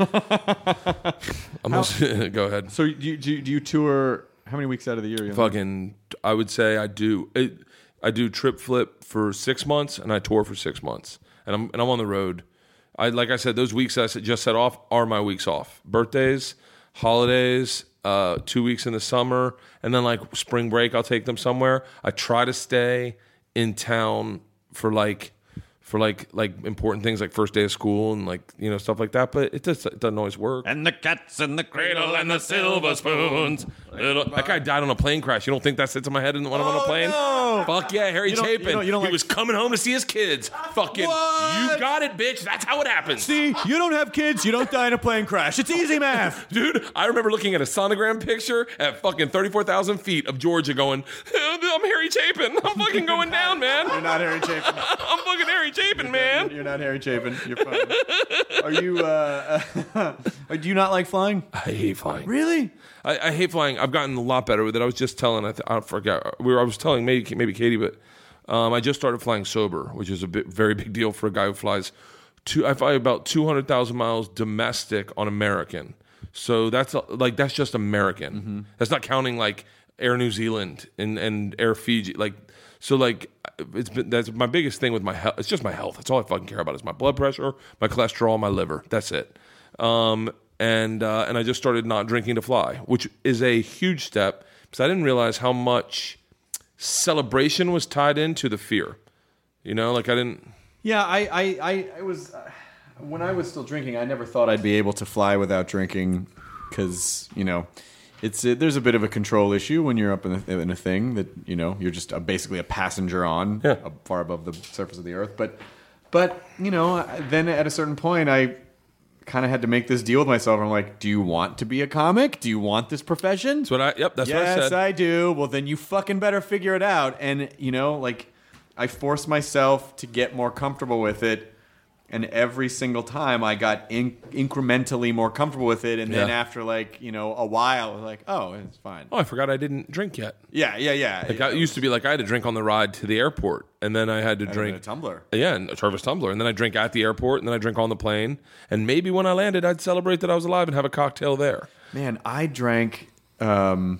that. I'm also, go ahead. So do you, do you, do you tour, how many weeks out of the year? Are you on? Fucking, I would say I do it, I do trip flip for six months, and I tour for six months. And I'm, and I'm on the road. I Like I said, those weeks I just set off are my weeks off. Birthdays, holidays, uh, two weeks in the summer, and then, like, spring break, I'll take them somewhere. I try to stay in town for, like... for like like important things like first day of school and like, you know, stuff like that, but it just it doesn't always work. And the cats in the Cradle and the silver spoons. Little, that guy died on a plane crash. You don't think that sits in my head when I'm on a plane? no. Fuck yeah, Harry You don't- you Chapin. don't- you don't he like- was coming home to see his kids. Fucking, What? you got it, bitch. That's how it happens. See, you don't have kids, you don't die in a plane crash. It's easy math. Dude, I remember looking at a sonogram picture at fucking thirty-four thousand feet of Georgia going, I'm Harry Chapin. I'm fucking going down, man. You're not Harry Chapin. I'm fucking Harry Chapin, man. You're not Harry Chapin. You're fine. Are you, uh, uh, do you not like flying? I hate flying. Really? I, I hate flying. I've gotten a lot better with it. I was just telling, I, th- I forgot, we were, I was telling maybe maybe Katie, but um, I just started flying sober, which is a bit, very big deal for a guy who flies. Two, I fly about two hundred thousand miles domestic on American. So that's a, like that's just American. Mm-hmm. That's not counting like Air New Zealand and, and Air Fiji. Like so, like it's been that's my biggest thing with my health. It's just my health. That's all I fucking care about is my blood pressure, my cholesterol, my liver. That's it. Um, and uh, and I just started not drinking to fly, which is a huge step because I didn't realize how much celebration was tied into the fear. You know, like I didn't. Yeah, I, I, I, I was uh, when I was still drinking. I never thought I'd be able to fly without drinking, because you know, it's uh, there's a bit of a control issue when you're up in a, in a thing that you know you're just a, basically a passenger on, Yeah. uh, far above the surface of the earth. But, but you know, then at a certain point, I kind of had to make this deal with myself. I'm like, do you want to be a comic? Do you want this profession? That's what I. Yep, that's what I Yes, said. I do. Well, then you fucking better figure it out. And, you know, like, I forced myself to get more comfortable with it. And every single time I got in- incrementally more comfortable with it. And then Yeah. after, like, you know, a while, I was like, oh, it's fine. Oh, I forgot I didn't drink yet. Yeah, yeah, yeah. Like I it used to be like I had to drink on the ride to the airport, and then I had to Out of drink a tumbler. Yeah, and a Travis tumbler, and then I drink at the airport, and then I drink on the plane, and maybe when I landed, I'd celebrate that I was alive and have a cocktail there. Man, I drank. Um,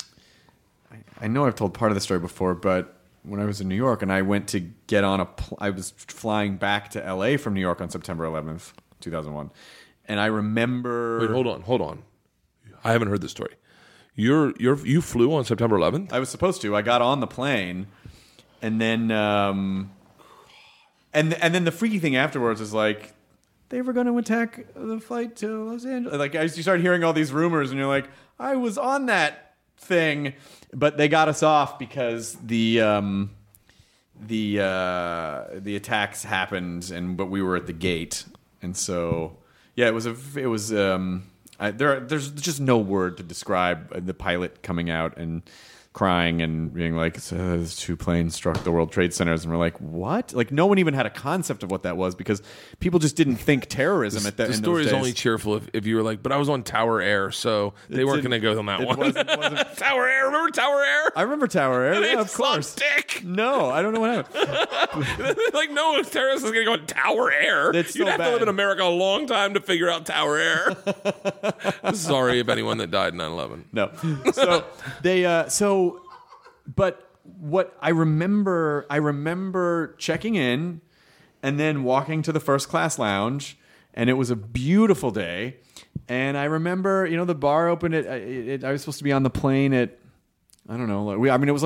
I, I know I've told part of the story before, but when I was in New York and I went to get on a, pl- I was flying back to L A from New York on September eleventh, two thousand one, and I remember. Wait, hold on, hold on. I haven't heard this story. You're you're you flew on September eleventh. I was supposed to. I got on the plane, and then um, and and then the freaky thing afterwards is like they were going to attack the flight to Los Angeles. Like you start hearing all these rumors, and you're like, I was on that thing, but they got us off because the um, the uh, the attacks happened, and but we were at the gate, and so yeah, it was a it was. Um, I, there, are, there's just no word to describe the pilot coming out and crying and being like, so those two planes struck the World Trade Centers, and we're like, what? Like, no one even had a concept of what that was because people just didn't think terrorism at that. The in story those is days. only cheerful if, if you were like, but I was on Tower Air, so they It weren't going didn't- to go on that it one. wasn't- wasn't- Tower Air, remember Tower Air? I remember Tower Air. They Yeah, of sucked course. dick. No, I don't know what happened. Like no terrorist is going to go on Tower Air. That's You'd so have to bad. live in America a long time to figure out Tower Air. Sorry if anyone that died in nine eleven. No. So they uh so but what I remember I remember checking in and then walking to the first class lounge, and it was a beautiful day, and I remember, you know, the bar opened at it, it, I was supposed to be on the plane at I don't know, like we I mean it was like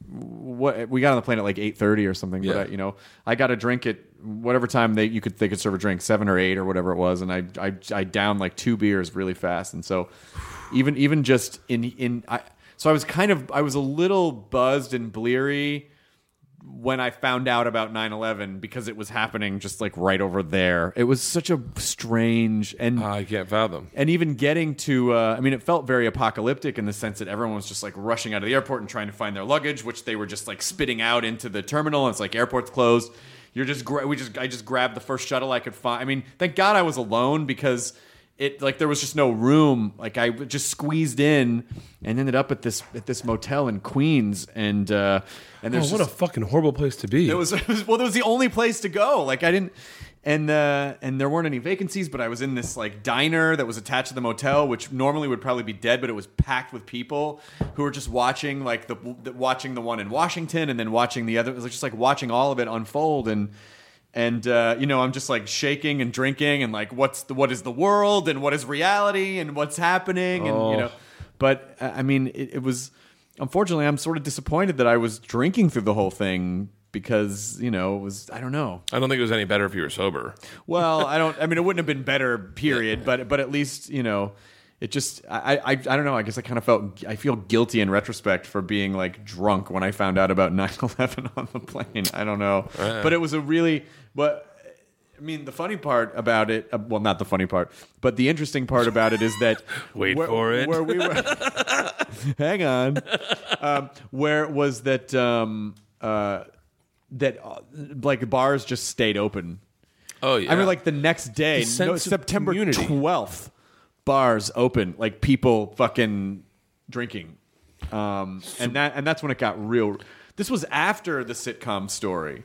what we got on the plane at like eight thirty or something. Yeah. But I, you know, I got a drink at whatever time they you could they could serve a drink, seven or eight or whatever it was, and I I I downed like two beers really fast, and so even even just in in I so I was kind of I was a little buzzed and bleary when I found out about nine eleven because it was happening just like right over there. It was such a strange and I can't fathom. And even getting to, uh, I mean, it felt very apocalyptic in the sense that everyone was just like rushing out of the airport and trying to find their luggage, which they were just like spitting out into the terminal. And it's like airport's closed. You're just, gra- we just, I just grabbed the first shuttle I could find. I mean, thank God I was alone because it like there was just no room. Like I just squeezed in and ended up at this at this motel in Queens, and uh, and Oh, there's what just, a fucking horrible place to be. it was, it was well, it was the only place to go. Like I didn't, and uh, and there weren't any vacancies. But I was in this like diner that was attached to the motel, which normally would probably be dead, but it was packed with people who were just watching like the, the watching the one in Washington, and then watching the other. It was just like watching all of it unfold, and and uh, you know I'm just like shaking and drinking, and like what's the what is the world, and what is reality, and what's happening, and Oh. you know. But uh, I mean, it, it was. Unfortunately, I'm sort of disappointed that I was drinking through the whole thing because, you know, it was, I don't know. I don't think it was any better if you were sober. Well, I don't, I mean, it wouldn't have been better, period, but but at least, you know, it just, I, I, I don't know, I guess I kind of felt, I feel guilty in retrospect for being, like, drunk when I found out about nine eleven on the plane. I don't know. Uh. But it was a really, but... I mean, the funny part about it, uh, well, not the funny part, but the interesting part about it is that... Wait where, for it. Where we were... hang on. Um, where it was that, um, uh, that uh, like, bars just stayed open. Oh, yeah. I mean, like, the next day, The sense no, of September community. twelfth, bars open, like, people fucking drinking. Um, and that and that's when it got real... This was after the sitcom story.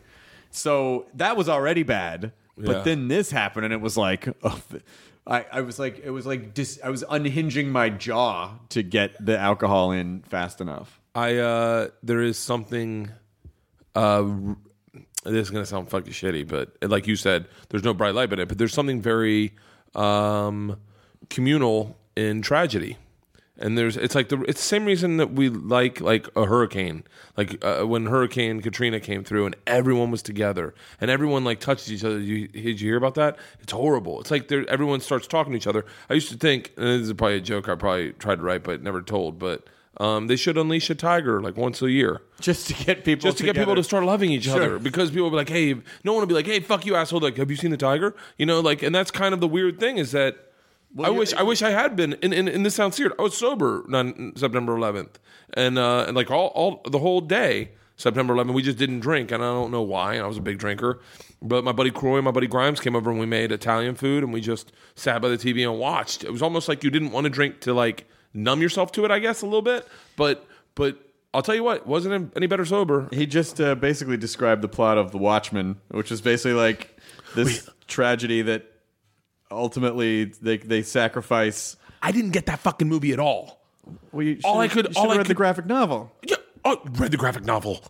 So that was already bad. But Yeah. then this happened, and it was like, oh, I, I was like, it was like, dis, I was unhinging my jaw to get the alcohol in fast enough. I uh, there is something. Uh, r- this is gonna sound fucking shitty, but like you said, there's no bright light in it. But there's something very um, communal in tragedy. And there's, it's like the, it's the same reason that we like like a hurricane, like uh, when Hurricane Katrina came through and everyone was together and everyone like touched each other. You, did you hear about that? It's horrible. It's like there, everyone starts talking to each other. I used to think, and this is probably a joke I probably tried to write but never told, but um, they should unleash a tiger like once a year. Just to get people Just to get people to start loving each Sure. other, because people will be like, "Hey," no one will be like, "Hey, fuck you, asshole!" Like, have you seen the tiger? You know, like, and that's kind of the weird thing is that I you- wish I wish I had been. And, and, and this sounds weird. I was sober on September eleventh, and uh, and like all, all the whole day September eleventh, we just didn't drink, and I don't know why. I was a big drinker, but my buddy Croy, and my buddy Grimes came over, and we made Italian food, and we just sat by the T V and watched. It was almost like you didn't want to drink to like numb yourself to it, I guess, a little bit, but but. I'll tell you what, wasn't any better sober. He just uh, basically described the plot of The Watchmen, which is basically like this tragedy that ultimately they they sacrifice. I didn't get that fucking movie at all. Well, you All I should've- could- you all should've I read the could- graphic novel. Yeah, oh, read the graphic novel.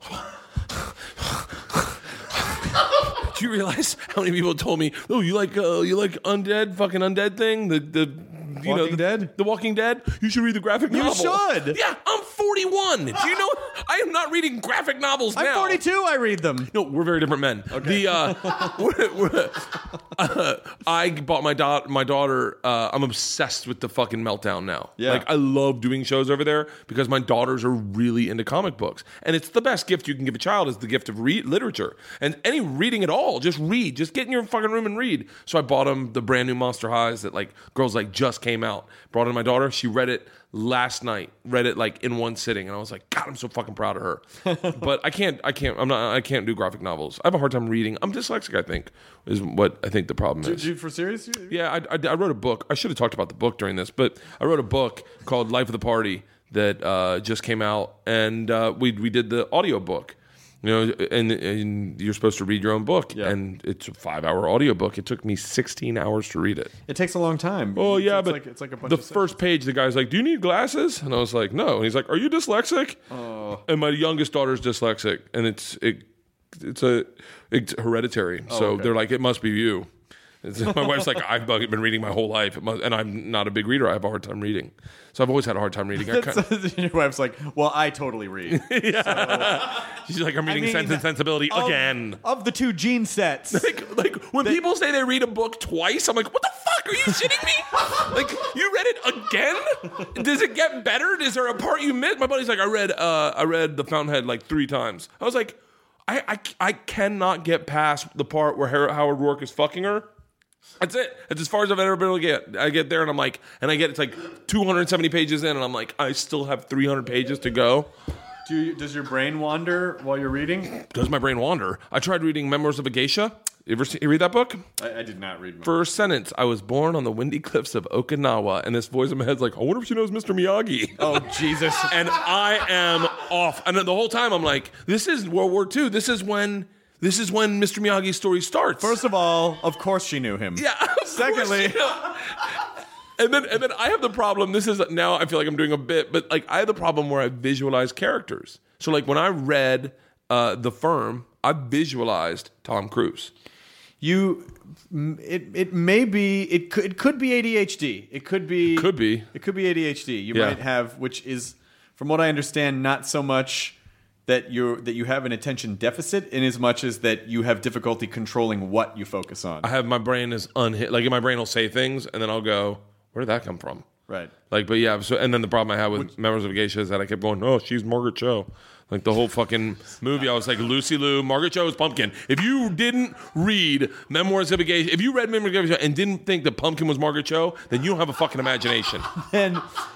Do you realize how many people told me, "Oh, you like uh, you like undead, fucking undead thing, the the you know Walking the, Dead? the Walking Dead? You should read the graphic You novel." should. Yeah, I'm forty-one. Do you know I am not reading graphic novels I'm now. forty-two. I read them. No, we're very different men. The uh, we're, we're, uh, I bought my daughter. My daughter. Uh, I'm obsessed with the fucking Meltdown now. Yeah. Like I love doing shows over there because my daughters are really into comic books, and it's the best gift you can give a child is the gift of read literature and any reading at all. Just read. Just get in your fucking room and read. So I bought them the brand new Monster Highs that like girls like just came out. Brought it to my daughter. She read it last night. Read it like in one sitting, and I was like, God, I'm so fucking proud of her. But I can't. I can't. I'm not. I can't do graphic novels. I have a hard time reading. I'm dyslexic. I think is what I think the problem Did is. you for serious? Yeah, I, I, I wrote a book. I should have talked about the book during this, but I wrote a book called Life of the Party that uh, just came out, and uh, we we did the audio book. You know, and, and you're supposed to read your own book, Yeah. and it's a five-hour audio book. It took me sixteen hours to read it. It takes a long time. Oh It's- yeah, it's but like, it's like a bunch the of first page, the guy's like, "Do you need glasses?" And I was like, "No." And he's like, "Are you dyslexic?" Oh. And my youngest daughter's dyslexic, and it's it, it's a it's hereditary. so Oh, okay. they're like, "It must be you." It's, my wife's like, I've been reading my whole life, and I'm not a big reader. I have a hard time reading. So I've always had a hard time reading. I kinda, Your wife's like, well, I totally read. yeah. So, she's like, I'm reading I mean, Sense and Sensibility of, again. Of the two gene sets. Like, like when they, people say they read a book twice, I'm like, what the fuck? Are you shitting me? Like, you read it again? Does it get better? Is there a part you missed? My buddy's like, I read, uh, I read The Fountainhead like three times. I was like, I, I, I cannot get past the part where Howard Rourke is fucking her. That's it. That's as far as I've ever been able to get. I get there and I'm like, and I get it's like two hundred seventy pages in, and I'm like, I still have three hundred pages to go. Do you, does your brain wander while you're reading? Does my brain wander? I tried reading Memoirs of a Geisha. You ever see, you read that book? I, I did not read. Memoirs. First sentence: I was born on the windy cliffs of Okinawa, and this voice in my head's like, I wonder if she knows Mister Miyagi. Oh Jesus! And I am off. And then the whole time I'm like, this is World War Two. This is when. This is when Mister Miyagi's story starts. First of all, of course she knew him. Yeah. Secondly, you know. and then and then I have the problem. This is now I feel like I'm doing a bit, but like I have the problem where I visualize characters. So like when I read uh, The Firm, I visualized Tom Cruise. You, it it may be it could it could be A D H D. It could be could be it could be A D H D. You yeah. might have, which is, from what I understand, not so much that you that you have an attention deficit in as much as that you have difficulty controlling what you focus on. I have my brain is unhit. Like my brain will say things, and then I'll go, "Where did that come from?" Right. Like, but yeah. So, and then the problem I had with Which, Memoirs of a Geisha is that I kept going, "Oh, she's Margaret Cho." Like the whole fucking movie, I was like, Lucy Liu, Margaret Cho is Pumpkin. If you didn't read Memoirs of a Geisha, if you read Memoirs of a Geisha and didn't think that Pumpkin was Margaret Cho, then you don't have a fucking imagination. And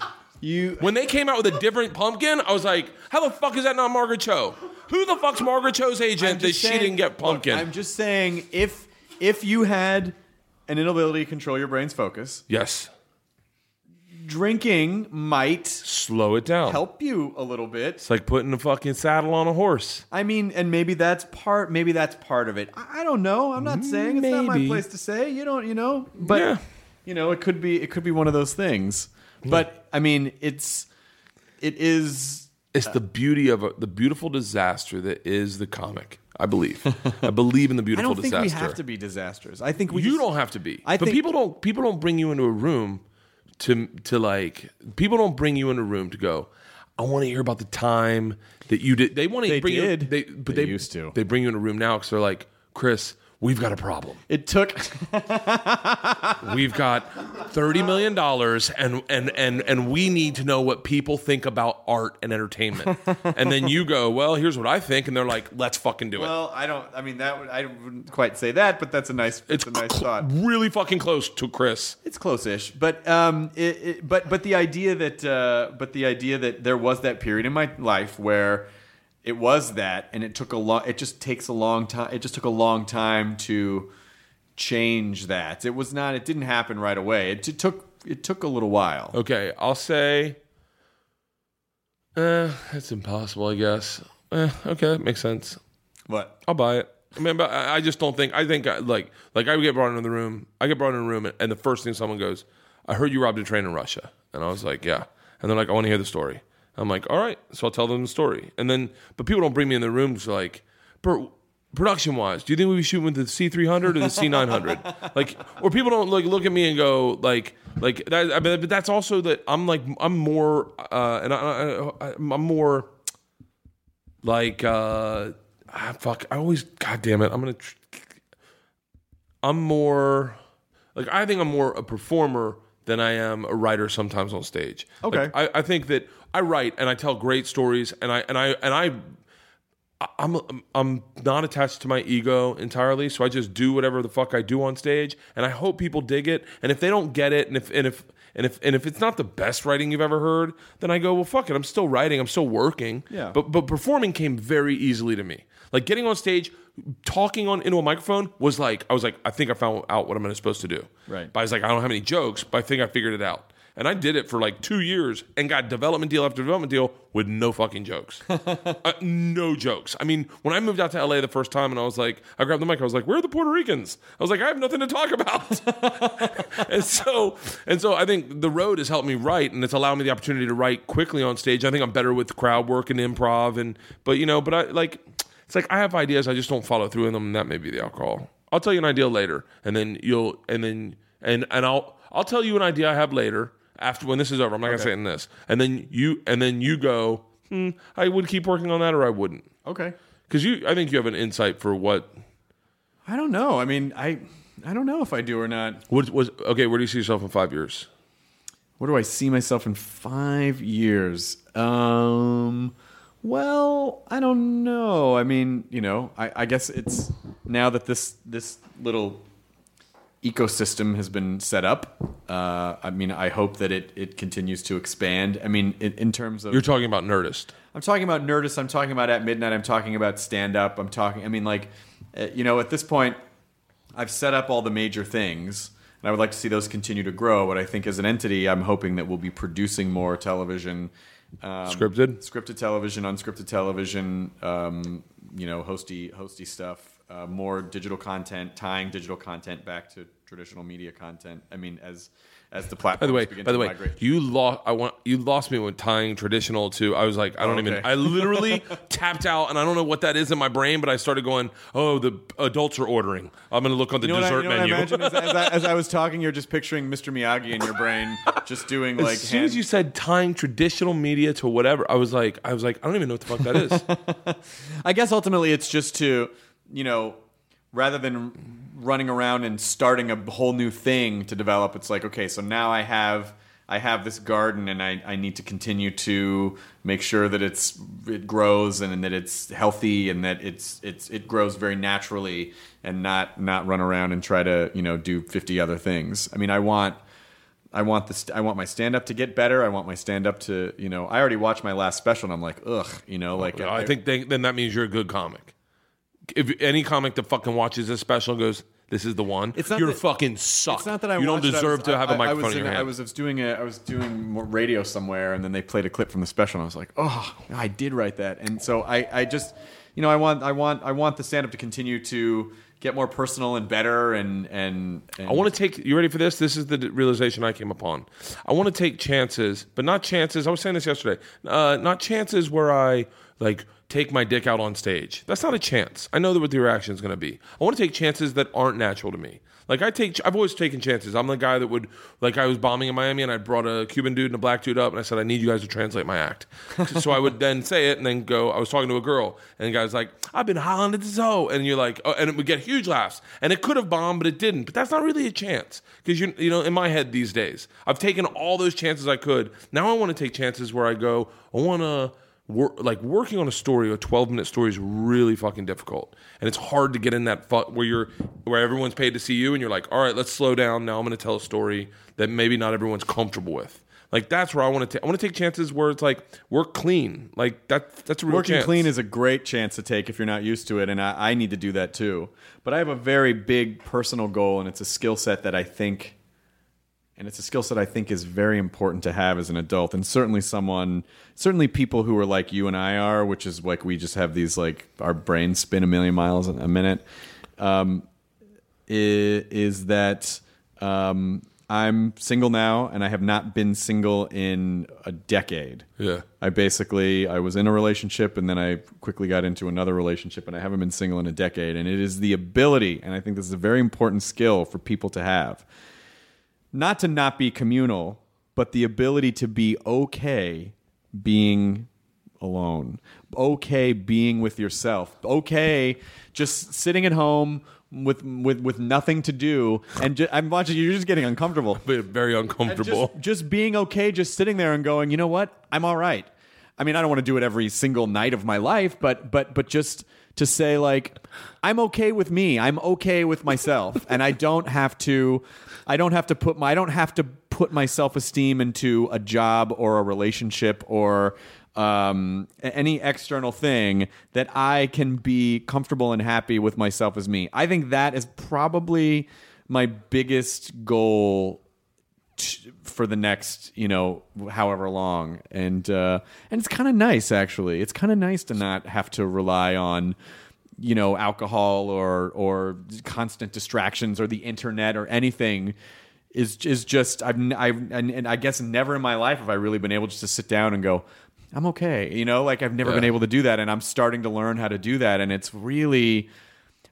you, when they came out with a different Pumpkin, I was like, how the fuck is that not Margaret Cho? Who the fuck's Margaret Cho's agent that saying, she didn't get Pumpkin? Look, I'm just saying, if if you had an inability to control your brain's focus, yes, drinking might slow it down, help you a little bit. It's like putting a fucking saddle on a horse. I mean, and maybe that's part. Maybe that's part of it. I, I don't know. I'm not saying it's maybe. Not my place to say. You don't. You know. But yeah. you know, it could be. It could be one of those things. Yeah. But I mean, it's. It is. It's the beauty of a, the beautiful disaster that is the comic. I believe. I believe in the beautiful disaster. I don't think disaster. we have to be disasters. I think we. You just, don't have to be. I but think, people don't. People don't bring you into a room to to like. People don't bring you into a room to go, I want to hear about the time that you did. They want to they bring did. you. They, but they, they used to. They bring you in a room now because they're like, Chris, we've got a problem. It took. We've got thirty million dollars, and and and and we need to know what people think about art and entertainment. And then you go, well, here's what I think, and they're like, let's fucking do it. Well, I don't. I mean, that would, I wouldn't quite say that, but that's a nice. It's a nice cl- thought. Really fucking close to Chris. It's close-ish, but um, it, it, but but the idea that uh, but the idea that there was that period in my life where it was that, and it took a long. It just takes a long time. It just took a long time to change that. It was not. It didn't happen right away. It, it took. It took a little while. Okay, I'll say. Eh, that's impossible. I guess. Eh, okay, that makes sense. What? I'll buy it. I mean, but I just don't think. I think like like I would get brought into the room. I get brought into the room, and the first thing someone goes, "I heard you robbed a train in Russia," and I was like, "Yeah," and they're like, "I want to hear the story." I'm like, all right, so I'll tell them the story. And then, but people don't bring me in the room to like, production wise, do you think we'd be shooting with the C three hundred or the C nine hundred? Like, or people don't like look at me and go like, like that. I mean, but that's also that I'm like, I'm more, uh, and I, I, I'm more like, uh, ah, fuck, I always, God damn it, I'm gonna, tr- I'm more, like, I think I'm more a performer than I am a writer sometimes on stage. Okay. Like, I, I think that I write and I tell great stories, and I and I and I I'm I'm not attached to my ego entirely, so I just do whatever the fuck I do on stage, and I hope people dig it. And if they don't get it, and if and if and if and if it's not the best writing you've ever heard, then I go, well, fuck it, I'm still writing, I'm still working. Yeah. But but performing came very easily to me. Like getting on stage, talking on into a microphone was like I was like I think I found out what I'm supposed to do. Right. But I was like I don't have any jokes, but I think I figured it out. And I did it for like two years and got development deal after development deal with no fucking jokes. uh, no jokes. I mean, when I moved out to L A the first time and I was like, I grabbed the mic, I was like, where are the Puerto Ricans? I was like, I have nothing to talk about. and so and so I think the road has helped me write, and it's allowed me the opportunity to write quickly on stage. I think I'm better with crowd work and improv. and But, you know, but I like, it's like I have ideas, I just don't follow through in them, and that may be the alcohol. I'll tell you an idea later, and then you'll and then and and I'll I'll tell you an idea I have later after when this is over. I'm not gonna say it in this, and then you and then you go, hmm, I would keep working on that, or I wouldn't. Okay. Because you, I think you have an insight for what. I don't know. I mean, I I don't know if I do or not. What was okay? Where do you see yourself in five years? Where do I see myself in five years? Um, well, I don't know. I mean, you know, I, I guess it's now that this this little ecosystem has been set up. Uh, I mean, I hope that it, it continues to expand. I mean, in, in terms of You're talking about Nerdist. I'm talking about Nerdist. I'm talking about At Midnight. I'm talking about stand up. I'm talking. I mean, like, uh, you know, at this point, I've set up all the major things. And I would like to see those continue to grow. But I think as an entity, I'm hoping that we'll be producing more television. Um, Scripted? Scripted television, unscripted television, um, you know, hosty, hosty stuff, uh, more digital content, tying digital content back to traditional media content. I mean, as as the platforms By the way, begin by to the way, migrate. you lost. I want you lost me with tying traditional to. I was like, I don't Oh, even. okay. I literally tapped out, and I don't know what that is in my brain, but I started going, "Oh, the adults are ordering. I'm going to look on the You know what I, dessert you know what I menu." imagine as, as, I, as I was talking, you're just picturing Mister Miyagi in your brain, just doing like. as soon hand- as you said tying traditional media to whatever, I was like, I was like, I don't even know what the fuck that is. I guess ultimately it's just to, you know, rather than running around and starting a whole new thing to develop, it's like, okay, so now I have I have this garden and I, I need to continue to make sure that it's it grows and, and that it's healthy and that it's it's it grows very naturally and not not run around and try to, you know, do fifty other things. I mean, I want I want this. I want my stand-up to get better. I want my stand-up to, you know, I already watched my last special and I'm like, ugh, you know, like I, think they, then that means you're a good comic. If any comic that fucking watches this special goes, this is the one, It's not you're that- fucking suck. It's not that I you don't watched it. I deserve was- to have a I- I microphone was in your in- hand. I was, I was doing a, I was doing more radio somewhere, and then they played a clip from the special, and I was like, oh, I did write that. And so I, I just, you know, I want, I want, I want the stand-up to continue to get more personal and better, and and, and I want to take. You ready for this? This is the realization I came upon. I want to take chances, but not chances. I was saying this yesterday. Uh, not chances where I like take my dick out on stage. That's not a chance. I know that what the reaction is going to be. I want to take chances that aren't natural to me. Like I take, I've always taken chances. I'm the guy that would, like I was bombing in Miami and I brought a Cuban dude and a black dude up and I said, I need you guys to translate my act. So I would then say it and then go, I was talking to a girl and the guy was like, I've been hollering at the zoo. And you're like, oh, and it would get huge laughs. And it could have bombed, but it didn't. But that's not really a chance. Because, you you know, in my head these days, I've taken all those chances I could. Now I want to take chances where I go, I want to, Wor- like working on a story, a twelve minute story is really fucking difficult, and it's hard to get in that fu- where you're where everyone's paid to see you, and you're like, all right, let's slow down. Now I'm going to tell a story that maybe not everyone's comfortable with. Like that's where I want to. I want to take chances where it's like work clean. Like that. That's a real working chance. clean is a great chance to take if you're not used to it, and I, I need to do that too. But I have a very big personal goal, and it's a skill set that I think. And it's a skill set I think is very important to have as an adult, and certainly someone, certainly people who are like you and I are, which is like we just have these like our brains spin a million miles a minute. Um, is, is that um, I'm single now, and I have not been single in a decade. Yeah, I basically I was in a relationship, and then I quickly got into another relationship, and I haven't been single in a decade. And it is the ability, and I think this is a very important skill for people to have. Not to not be communal, but the ability to be okay being alone, okay being with yourself, okay just sitting at home with with with nothing to do, and just, I'm watching you're just getting uncomfortable, very uncomfortable. Just, just being okay, just sitting there and going, you know what, I'm all right. I mean, I don't want to do it every single night of my life, but but but just to say like, I'm okay with me, I'm okay with myself, and I don't have to. I don't have to put my I don't have to put my self-esteem into a job or a relationship or um, any external thing, that I can be comfortable and happy with myself as me. I think that is probably my biggest goal t- for the next, you know, however long. And uh, and it's kind of nice, actually. It's kind of nice to not have to rely on, you know, alcohol or or constant distractions or the internet or anything. Is is just I've I've and, and I guess never in my life have I really been able just to sit down and go, I'm okay. You know, like I've never Yeah. been able to do that, and I'm starting to learn how to do that, and it's really,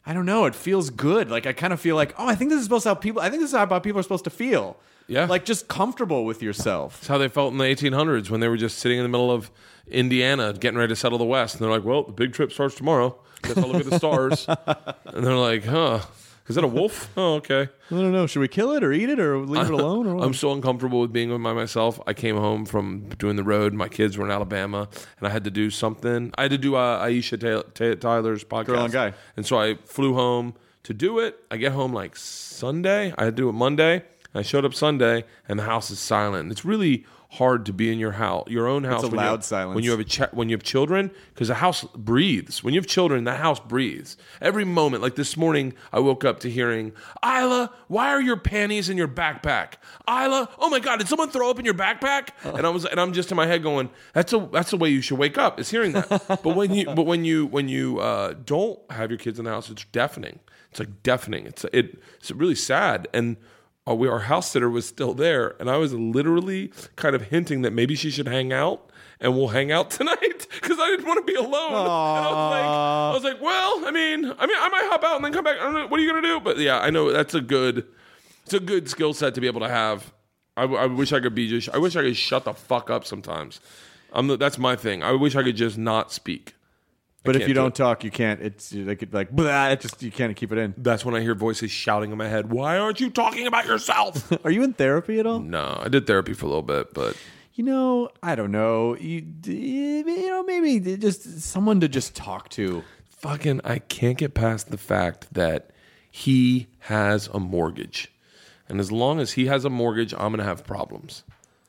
I don't know. It feels good. Like I kind of feel like, oh, I think this is supposed to how people. I think this is how people are supposed to feel. Yeah. Like just comfortable with yourself. That's how they felt in the eighteen hundreds when they were just sitting in the middle of Indiana getting ready to settle the West. And they're like, well, the big trip starts tomorrow. Guess I'll look at the stars. And they're like, huh, is that a wolf? Oh, okay. I don't know. Should we kill it or eat it or leave it alone? Or what? I'm so uncomfortable with being by myself. I came home from doing the road. My kids were in Alabama, and I had to do something. I had to do uh, Aisha Ta- Ta- Tyler's podcast. Girl on Guy. And so I flew home to do it. I get home like Sunday. I had to do it Monday. I showed up Sunday, and the house is silent. It's really hard to be in your house, your own house. It's a when you loud have, silence. when you have a ch- when you have children, because the house breathes. When you have children, the house breathes. Every moment, like this morning, I woke up to hearing, Isla, why are your panties in your backpack? Isla, oh my God, did someone throw up in your backpack? Uh. And I was, and I'm just in my head going, that's a that's the way you should wake up, is hearing that. but when you but when you when you uh, don't have your kids in the house, it's deafening. It's like deafening. It's it, it's really sad. And Uh, we, our house sitter was still there, and I was literally kind of hinting that maybe she should hang out, and we'll hang out tonight because I didn't want to be alone. And I was like, I was like, well, I mean, I mean, I might hop out and then come back. I don't know, what are you gonna do? But yeah, I know that's a good, it's a good skill set to be able to have. I, I wish I could be just. I wish I could shut the fuck up sometimes. I'm the, that's my thing. I wish I could just not speak. But if you don't talk, you can't. It's like like blah, it just you can't keep it in. That's when I hear voices shouting in my head. Why aren't you talking about yourself? Are you in therapy at all? No, I did therapy for a little bit, but you know, I don't know. You you know, maybe just someone to just talk to. Fucking, I can't get past the fact that he has a mortgage, and as long as he has a mortgage, I'm gonna have problems.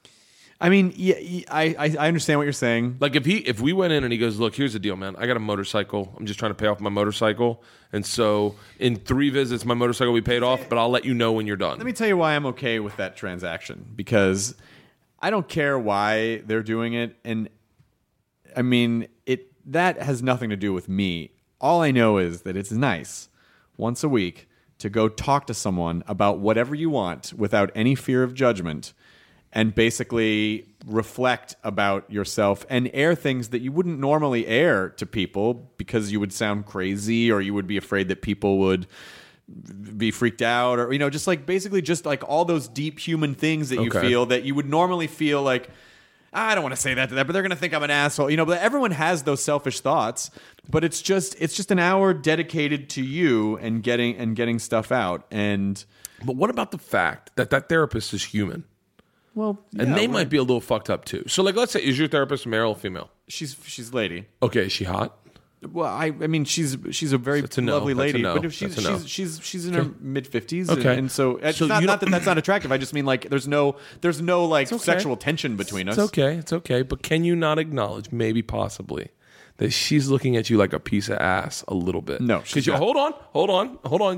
I mean, yeah, I, I I understand what you're saying. Like if he if we went in and he goes, look, here's the deal, man. I got a motorcycle. I'm just trying to pay off my motorcycle, and so in three visits, my motorcycle will be paid off. But I'll let you know when you're done. Let me tell you why I'm okay with that transaction, because I don't care why they're doing it, and I mean it. That has nothing to do with me. All I know is that it's nice once a week to go talk to someone about whatever you want without any fear of judgment. And basically reflect about yourself and air things that you wouldn't normally air to people because you would sound crazy or you would be afraid that people would be freaked out, or, you know, just like basically just like all those deep human things that you Okay. feel that you would normally feel like, I don't want to say that to that, but they're going to think I'm an asshole. You know, but everyone has those selfish thoughts, but it's just it's just an hour dedicated to you and getting and getting stuff out. And But what about the fact that that therapist is human? well, And yeah, they well, might be a little fucked up too. So, like, let's say, is your therapist male or female? she's she's lady. Okay, is she hot? Well, I, I mean, she's she's a very That's a no. lovely That's a lady, no. but if she's That's a no. she's, she's she's in her mid fifties, Okay. and, and so it's So not, you not don't- that that's not attractive. I just mean like there's no there's no like okay. sexual tension between us. It's okay. It's okay. But can you not acknowledge, maybe possibly, that she's looking at you like a piece of ass a little bit? No, she's Because you not. hold on, hold on, hold on.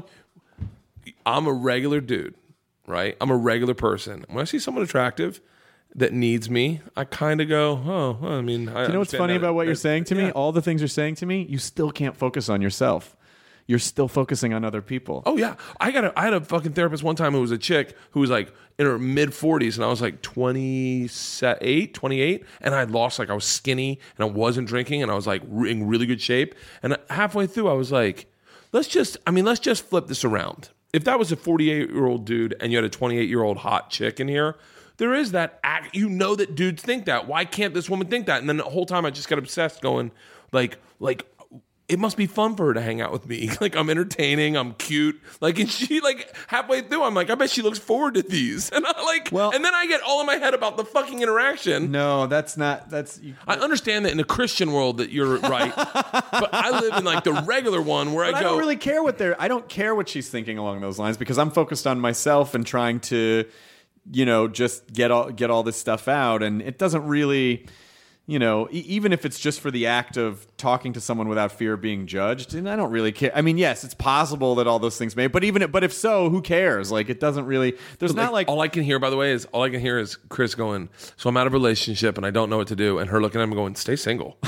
I'm a regular dude, right? I'm a regular person. When I see someone attractive that needs me, I kind of go, oh, well, I mean, I Do you know what's understand funny that- about what you're that- saying to me? yeah. All the things you're saying to me, you still can't focus on yourself. You're still focusing on other people. Oh yeah, I got a I had a fucking therapist one time who was a chick who was like in her mid forties, and I was like twenty-eight, twenty-eight, and I lost, like, I was skinny and I wasn't drinking, and I was like re- in really good shape. And halfway through, I was like, let's just, I mean, let's just flip this around. If that was a forty-eight year old dude and you had a twenty-eight year old hot chick in here, there is that act. You know that dudes think that. Why can't this woman think that? And then the whole time I just got obsessed, going like, like. It must be fun for her to hang out with me. Like, I'm entertaining, I'm cute. Like, and she, like, halfway through, I'm like, I bet she looks forward to these. And I like, Well- and then I get all in my head about the fucking interaction. No, that's not. That's you, I understand that in the Christian world that you're right, but I live in like the regular one where But I I go. don't really care what they're. I don't care what she's thinking along those lines because I'm focused on myself and trying to, you know, just get all get all this stuff out. And it doesn't really, you know, e- even if it's just for the act of talking to someone without fear of being judged, and I don't really care. I mean, yes, it's possible that all those things may, but even if, but if so, who cares? Like, it doesn't really. There's not like. all I can hear, by the way, is all I can hear is Chris going, so I'm out of a relationship and I don't know what to do, and her looking at him going, stay single.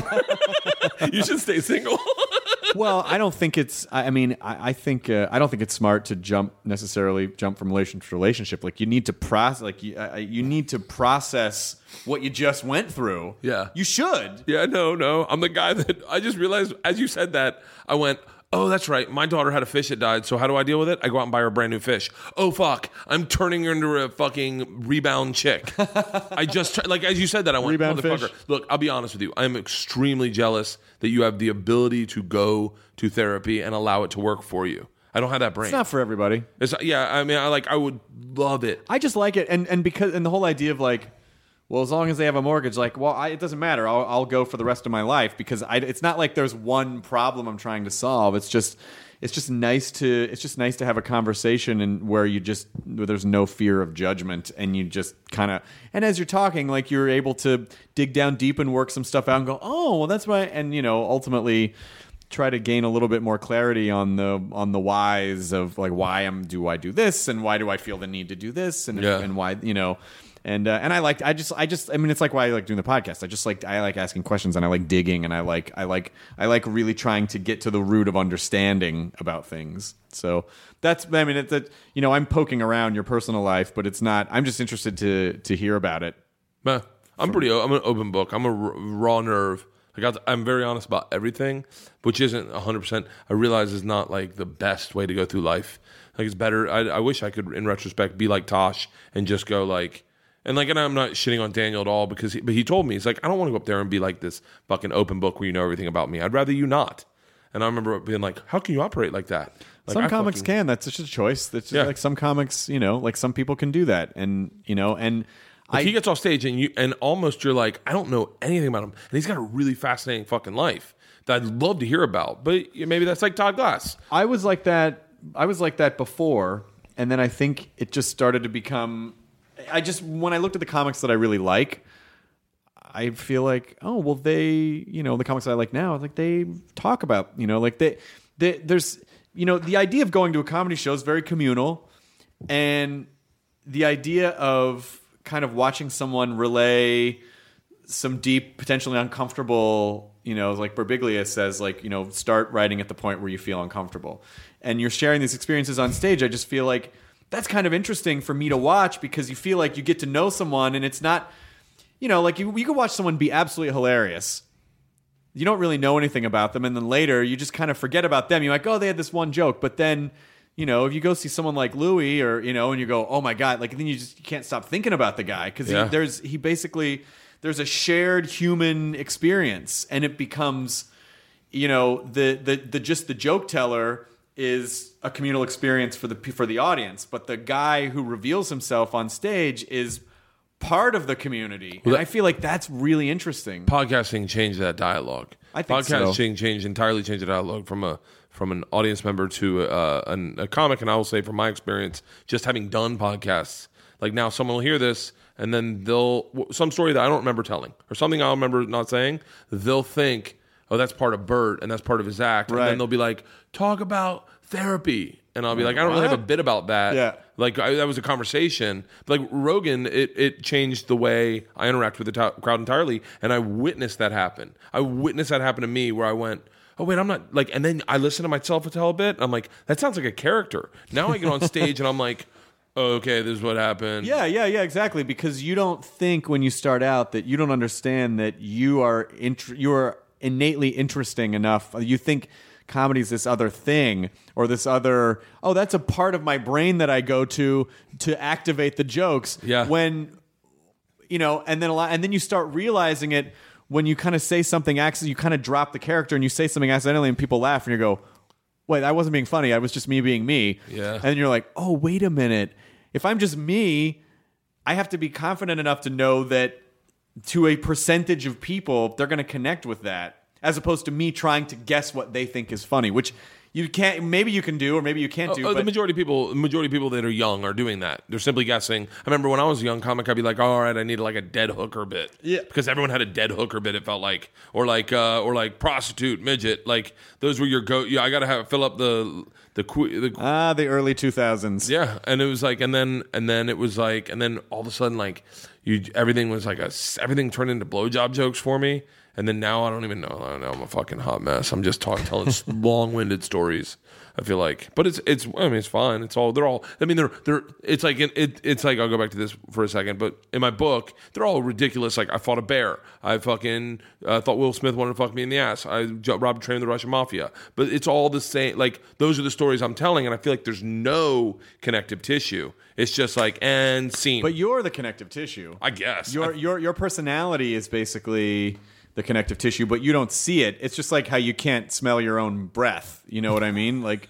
You should stay single. Well, I don't think it's. I I mean, I, I think uh, I don't think it's smart to jump necessarily jump from relationship to relationship. Like, you need to process. Like, you, uh, you need to process what you just went through. Yeah. you should. Yeah, no, no. I'm the guy that I just realized as you said that, I went, Oh, that's right. My daughter had a fish that died, so how do I deal with it? I go out and buy her a brand new fish. Oh, fuck. I'm turning her into a fucking rebound chick. I just, like, as you said that, I went, Rebound motherfucker. fish? Look, I'll be honest with you. I'm extremely jealous that you have the ability to go to therapy and allow it to work for you. I don't have that brain. It's not for everybody. It's, yeah, I mean, I like, I would love it. I just like it, and and because and the whole idea of like, well, as long as they have a mortgage, like, well, I, it doesn't matter. I'll I'll go for the rest of my life because I. It's not like there's one problem I'm trying to solve. It's just it's just nice to it's just nice to have a conversation and where you just where there's no fear of judgment and you just kind of and as you're talking, like you're able to dig down deep and work some stuff out and go, oh, well, that's why, and you know, ultimately try to gain a little bit more clarity on the on the whys of like why am do I do this and why do I feel the need to do this and Yeah. and why you know and uh, and I like I just I just I mean it's like why I like doing the podcast. I just like I like asking questions and I like digging and I like I like I like really trying to get to the root of understanding about things. So that's I mean it's that you know I'm poking around your personal life, but it's not. I'm just interested to to hear about it. Man, I'm pretty. I'm an open book. I'm a r- raw nerve. Like I'm very honest about everything, which isn't one hundred percent. I realize is not like the best way to go through life. Like it's better. I, I wish I could, in retrospect, be like Tosh and just go like, and like, and I'm not shitting on Daniel at all because, he, but he told me he's like, I don't want to go up there and be like this fucking open book where you know everything about me. I'd rather you not. And I remember being like, how can you operate like that? Like, some I comics fucking, can. That's just a choice. That's just Yeah. like some comics, you know, like some people can do that, and you know, and. Like I, he gets off stage and you and almost you're like, I don't know anything about him, and he's got a really fascinating fucking life that I'd love to hear about. But maybe that's like Todd Glass. I was like that. I was like that before, and then I think it just started to become. I just when I looked at the comics that I really like, I feel like oh well they you know the comics that I like now like they talk about you know like they, they there's you know the idea of going to a comedy show is very communal, and the idea of kind of watching someone relay some deep, potentially uncomfortable, you know, like Birbiglia says, like, you know, start writing at the point where you feel uncomfortable. And you're sharing these experiences on stage. I just feel like that's kind of interesting for me to watch because you feel like you get to know someone and it's not, you know, like you, you could watch someone be absolutely hilarious. You don't really know anything about them. And then later you just kind of forget about them. You're like, oh, they had this one joke. But then, you know, if you go see someone like Louis, or you know, and you go, "Oh my god!" Like then you just you can't stop thinking about the guy because Yeah. he, there's he basically there's a shared human experience, and it becomes, you know, the the the just the joke teller is a communal experience for the for the audience, but the guy who reveals himself on stage is part of the community. And Well, that- I feel like that's really interesting. Podcasting changed that dialogue. I think so. Podcasting changed entirely changed the dialogue from a from an audience member to uh, an, a comic. And I will say, from my experience, just having done podcasts, like now someone will hear this and then they'll some story that I don't remember telling or something I'll remember not saying. They'll think, oh, that's part of Bert and that's part of his act, Right. and then they'll be like, talk about therapy, and I'll be like, I don't really have a What? bit about that. Yeah. Like I, that was a conversation. But like Rogan, it, it changed the way I interact with the to- crowd entirely, and I witnessed that happen. I witnessed that happen to me, where I went, "Oh wait, I'm not like." And then I listen to myself tell a bit. I'm like, "That sounds like a character." Now I get on stage and I'm like, oh, "Okay, this is what happened." Yeah, yeah, yeah, exactly. Because you don't think when you start out that you don't understand that you are int- you are innately interesting enough. You think comedy's this other thing or this other, oh, that's a part of my brain that I go to to activate the jokes. Yeah. When, you know, and then a lot, and then you start realizing it when you kind of say something accidentally, you kind of drop the character and you say something accidentally and people laugh and you go, wait, I wasn't being funny. I was just me being me. Yeah. And you're like, oh, wait a minute. If I'm just me, I have to be confident enough to know that to a percentage of people, they're going to connect with that, as opposed to me trying to guess what they think is funny, which you can't. Maybe you can do, or maybe you can't Oh, do. oh, but the majority of people, the majority of people that are young are doing that. They're simply guessing. I remember when I was a young comic, I'd be like, "All right, I need like a dead hooker bit." Yeah. because everyone had a dead hooker bit. It felt like, or like, uh, or like prostitute, midget. Like those were your go. Yeah, I got to have fill up the the que- the ah, the early two thousands. Yeah, and it was like, and then and then it was like, and then all of a sudden, like you, everything was like a, everything turned into blowjob jokes for me, And then now I don't even know. I don't know. I'm a fucking hot mess. I'm just talking, telling long-winded stories. I feel like, but it's it's. I mean, it's fine. It's all. They're all. I mean, they're they're. It's like it. It's like I'll go back to this for a second. But in my book, they're all ridiculous. Like I fought a bear. I fucking uh, thought Will Smith wanted to fuck me in the ass. I j- robbed a train of the Russian mafia. But it's all the same. Like those are the stories I'm telling, and I feel like there's no connective tissue. It's just like and scene. But you're the connective tissue. I guess Your I, your your personality is basically the connective tissue, but you don't see it. It's just like how you can't smell your own breath. You know what I mean? Like.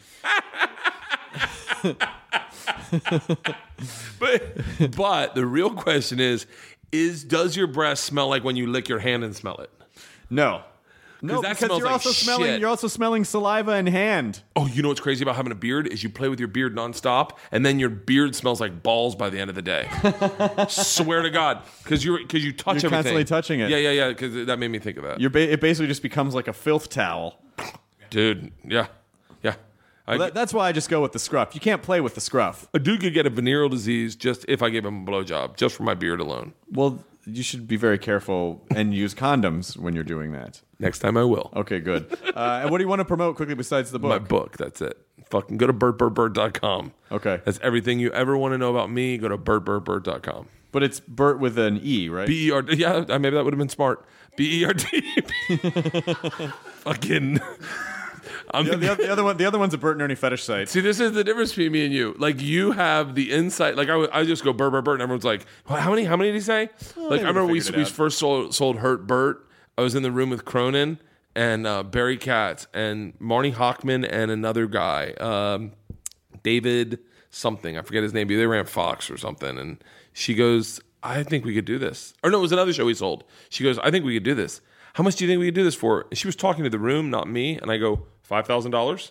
but but the real question is is does your breath smell like when you lick your hand and smell it? No. No, that because smells you're like also smelling shit. you're also smelling saliva and hand. Oh, you know what's crazy about having a beard is you play with your beard nonstop, and then your beard smells like balls by the end of the day. Swear to God, because you're because you touch You're everything. constantly touching it. Yeah, yeah, yeah. Because that made me think of that. You're ba- it basically just becomes like a filth towel. Dude, yeah, yeah. I, Well, that, that's why I just go with the scruff. You can't play with the scruff. a dude could get a venereal disease just if I gave him a blowjob, just for my beard alone. Well, you should be very careful and use condoms when you're doing that. Next time I will. Okay, good. Uh, and what do you want to promote quickly besides the book? My book, that's it. Fucking go to bert bert bert dot com. Okay. That's everything you ever want to know about me. Go to bert bert bert dot com. But it's Bert with an E, right? B E R D. Yeah, maybe that would have been smart. B E R D. Fucking. I'm the, the, the other one, the other one's a Bert and Ernie fetish site. See, this is the difference between me and you. Like, you have the insight. Like, I, would- I just go Bert, Bert, Bert, and everyone's like, "Well, how many? How many did he say?" like, I they remember we, figured it we out. first sold, sold Hurt Bert. I was in the room with Cronin and uh, Barry Katz and Marnie Hochman and another guy, um, David something. I forget his name. They ran Fox or something. And she goes, "I think we could do this." Or no, it was another show we sold. She goes, "I think we could do this. How much do you think we could do this for?" And she was talking to the room, not me. And I go, five thousand dollars?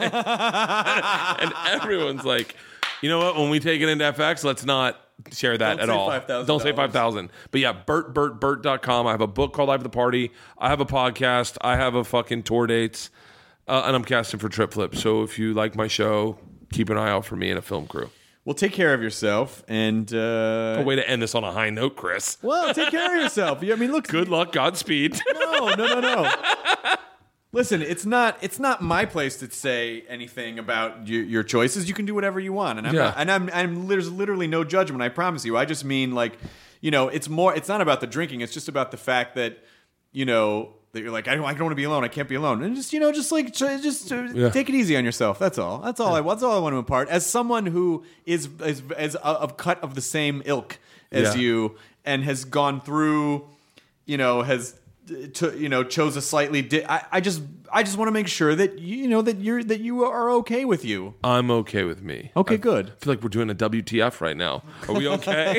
And everyone's like, you know what? When we take it into F X, let's not share that Don't at say all. five thousand Don't say five thousand dollars. But yeah, bert bert bert dot com. I have a book called Live at the Party. I have a podcast. I have a fucking tour dates. Uh, and I'm casting for Trip Flip. So if you like my show, keep an eye out for me and a film crew. Well, take care of yourself and. Uh, A way to end this on a high note, Chris. well, take care of yourself. I mean, look. Good luck. Godspeed. No, no, no, no. Listen, it's not it's not my place to say anything about your, your choices. You can do whatever you want, and I'm Yeah. not, and I'm, I'm there's literally no judgment. I promise you. I just mean like, you know, it's more. It's not about the drinking. It's just about the fact that, you know, that you're like, I don't, I don't want to be alone. I can't be alone, and just you know, just like try, just uh, Yeah. take it easy on yourself. That's all. That's all. I that's all I want to impart. As someone who is is as of cut of the same ilk as Yeah. you and has gone through, you know, has. To, you know, chose a slightly. Di- I, I just, I just want to make sure that you, you know that you're that you are okay with you. I'm okay with me. Okay, I good. feel like we're doing a W T F right now. Are we okay?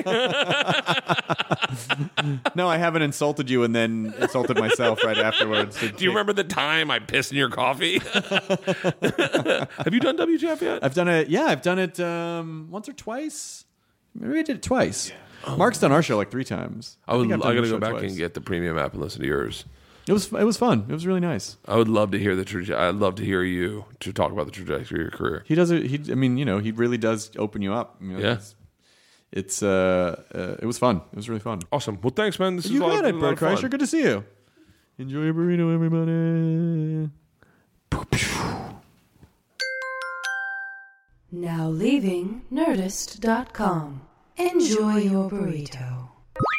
No, I haven't insulted you and then insulted myself right afterwards. Do you remember the time I pissed in your coffee? Have you done W T F yet? I've done it. Yeah, I've done it um, once or twice. Maybe I did it twice. Mark's done our show like three times. I would. think I, I've done gotta your go show back twice. and get the premium app and listen to yours. It was it was fun. It was really nice. I would love to hear the traje- I'd love to hear you to talk about the trajectory of your career. He does it. He, I mean, you know, he really does open you up. You know, Yeah. It's, it's uh, uh, it was fun. It was really fun. Awesome. Well, thanks, man. This You is a lot, got a it, lot Bert of fun. Kreischer. Good to see you. Enjoy your burrito, everybody. Now leaving Nerdist dot com. Enjoy your burrito.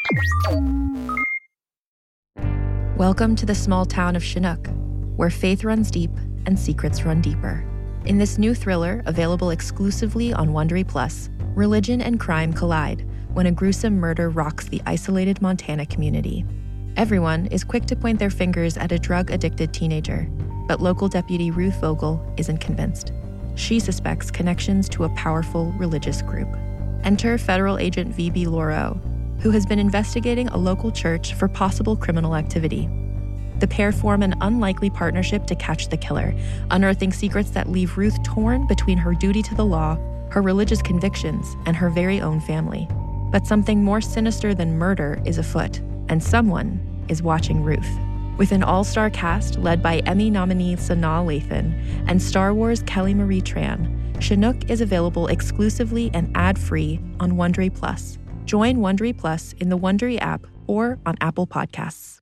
Welcome to the small town of Chinook, where faith runs deep and secrets run deeper. In this new thriller, available exclusively on Wondery Plus, religion and crime collide when a gruesome murder rocks the isolated Montana community. Everyone is quick to point their fingers at a drug-addicted teenager, but local deputy Ruth Vogel isn't convinced. She suspects connections to a powerful religious group. Enter federal agent V B Lauro, who has been investigating a local church for possible criminal activity. The pair form an unlikely partnership to catch the killer, unearthing secrets that leave Ruth torn between her duty to the law, her religious convictions, and her very own family. But something more sinister than murder is afoot, and someone is watching Ruth. With an all-star cast led by Emmy nominee Sanaa Lathan and Star Wars Kelly Marie Tran, Chinook is available exclusively and ad-free on Wondery Plus. Join Wondery Plus in the Wondery app or on Apple Podcasts.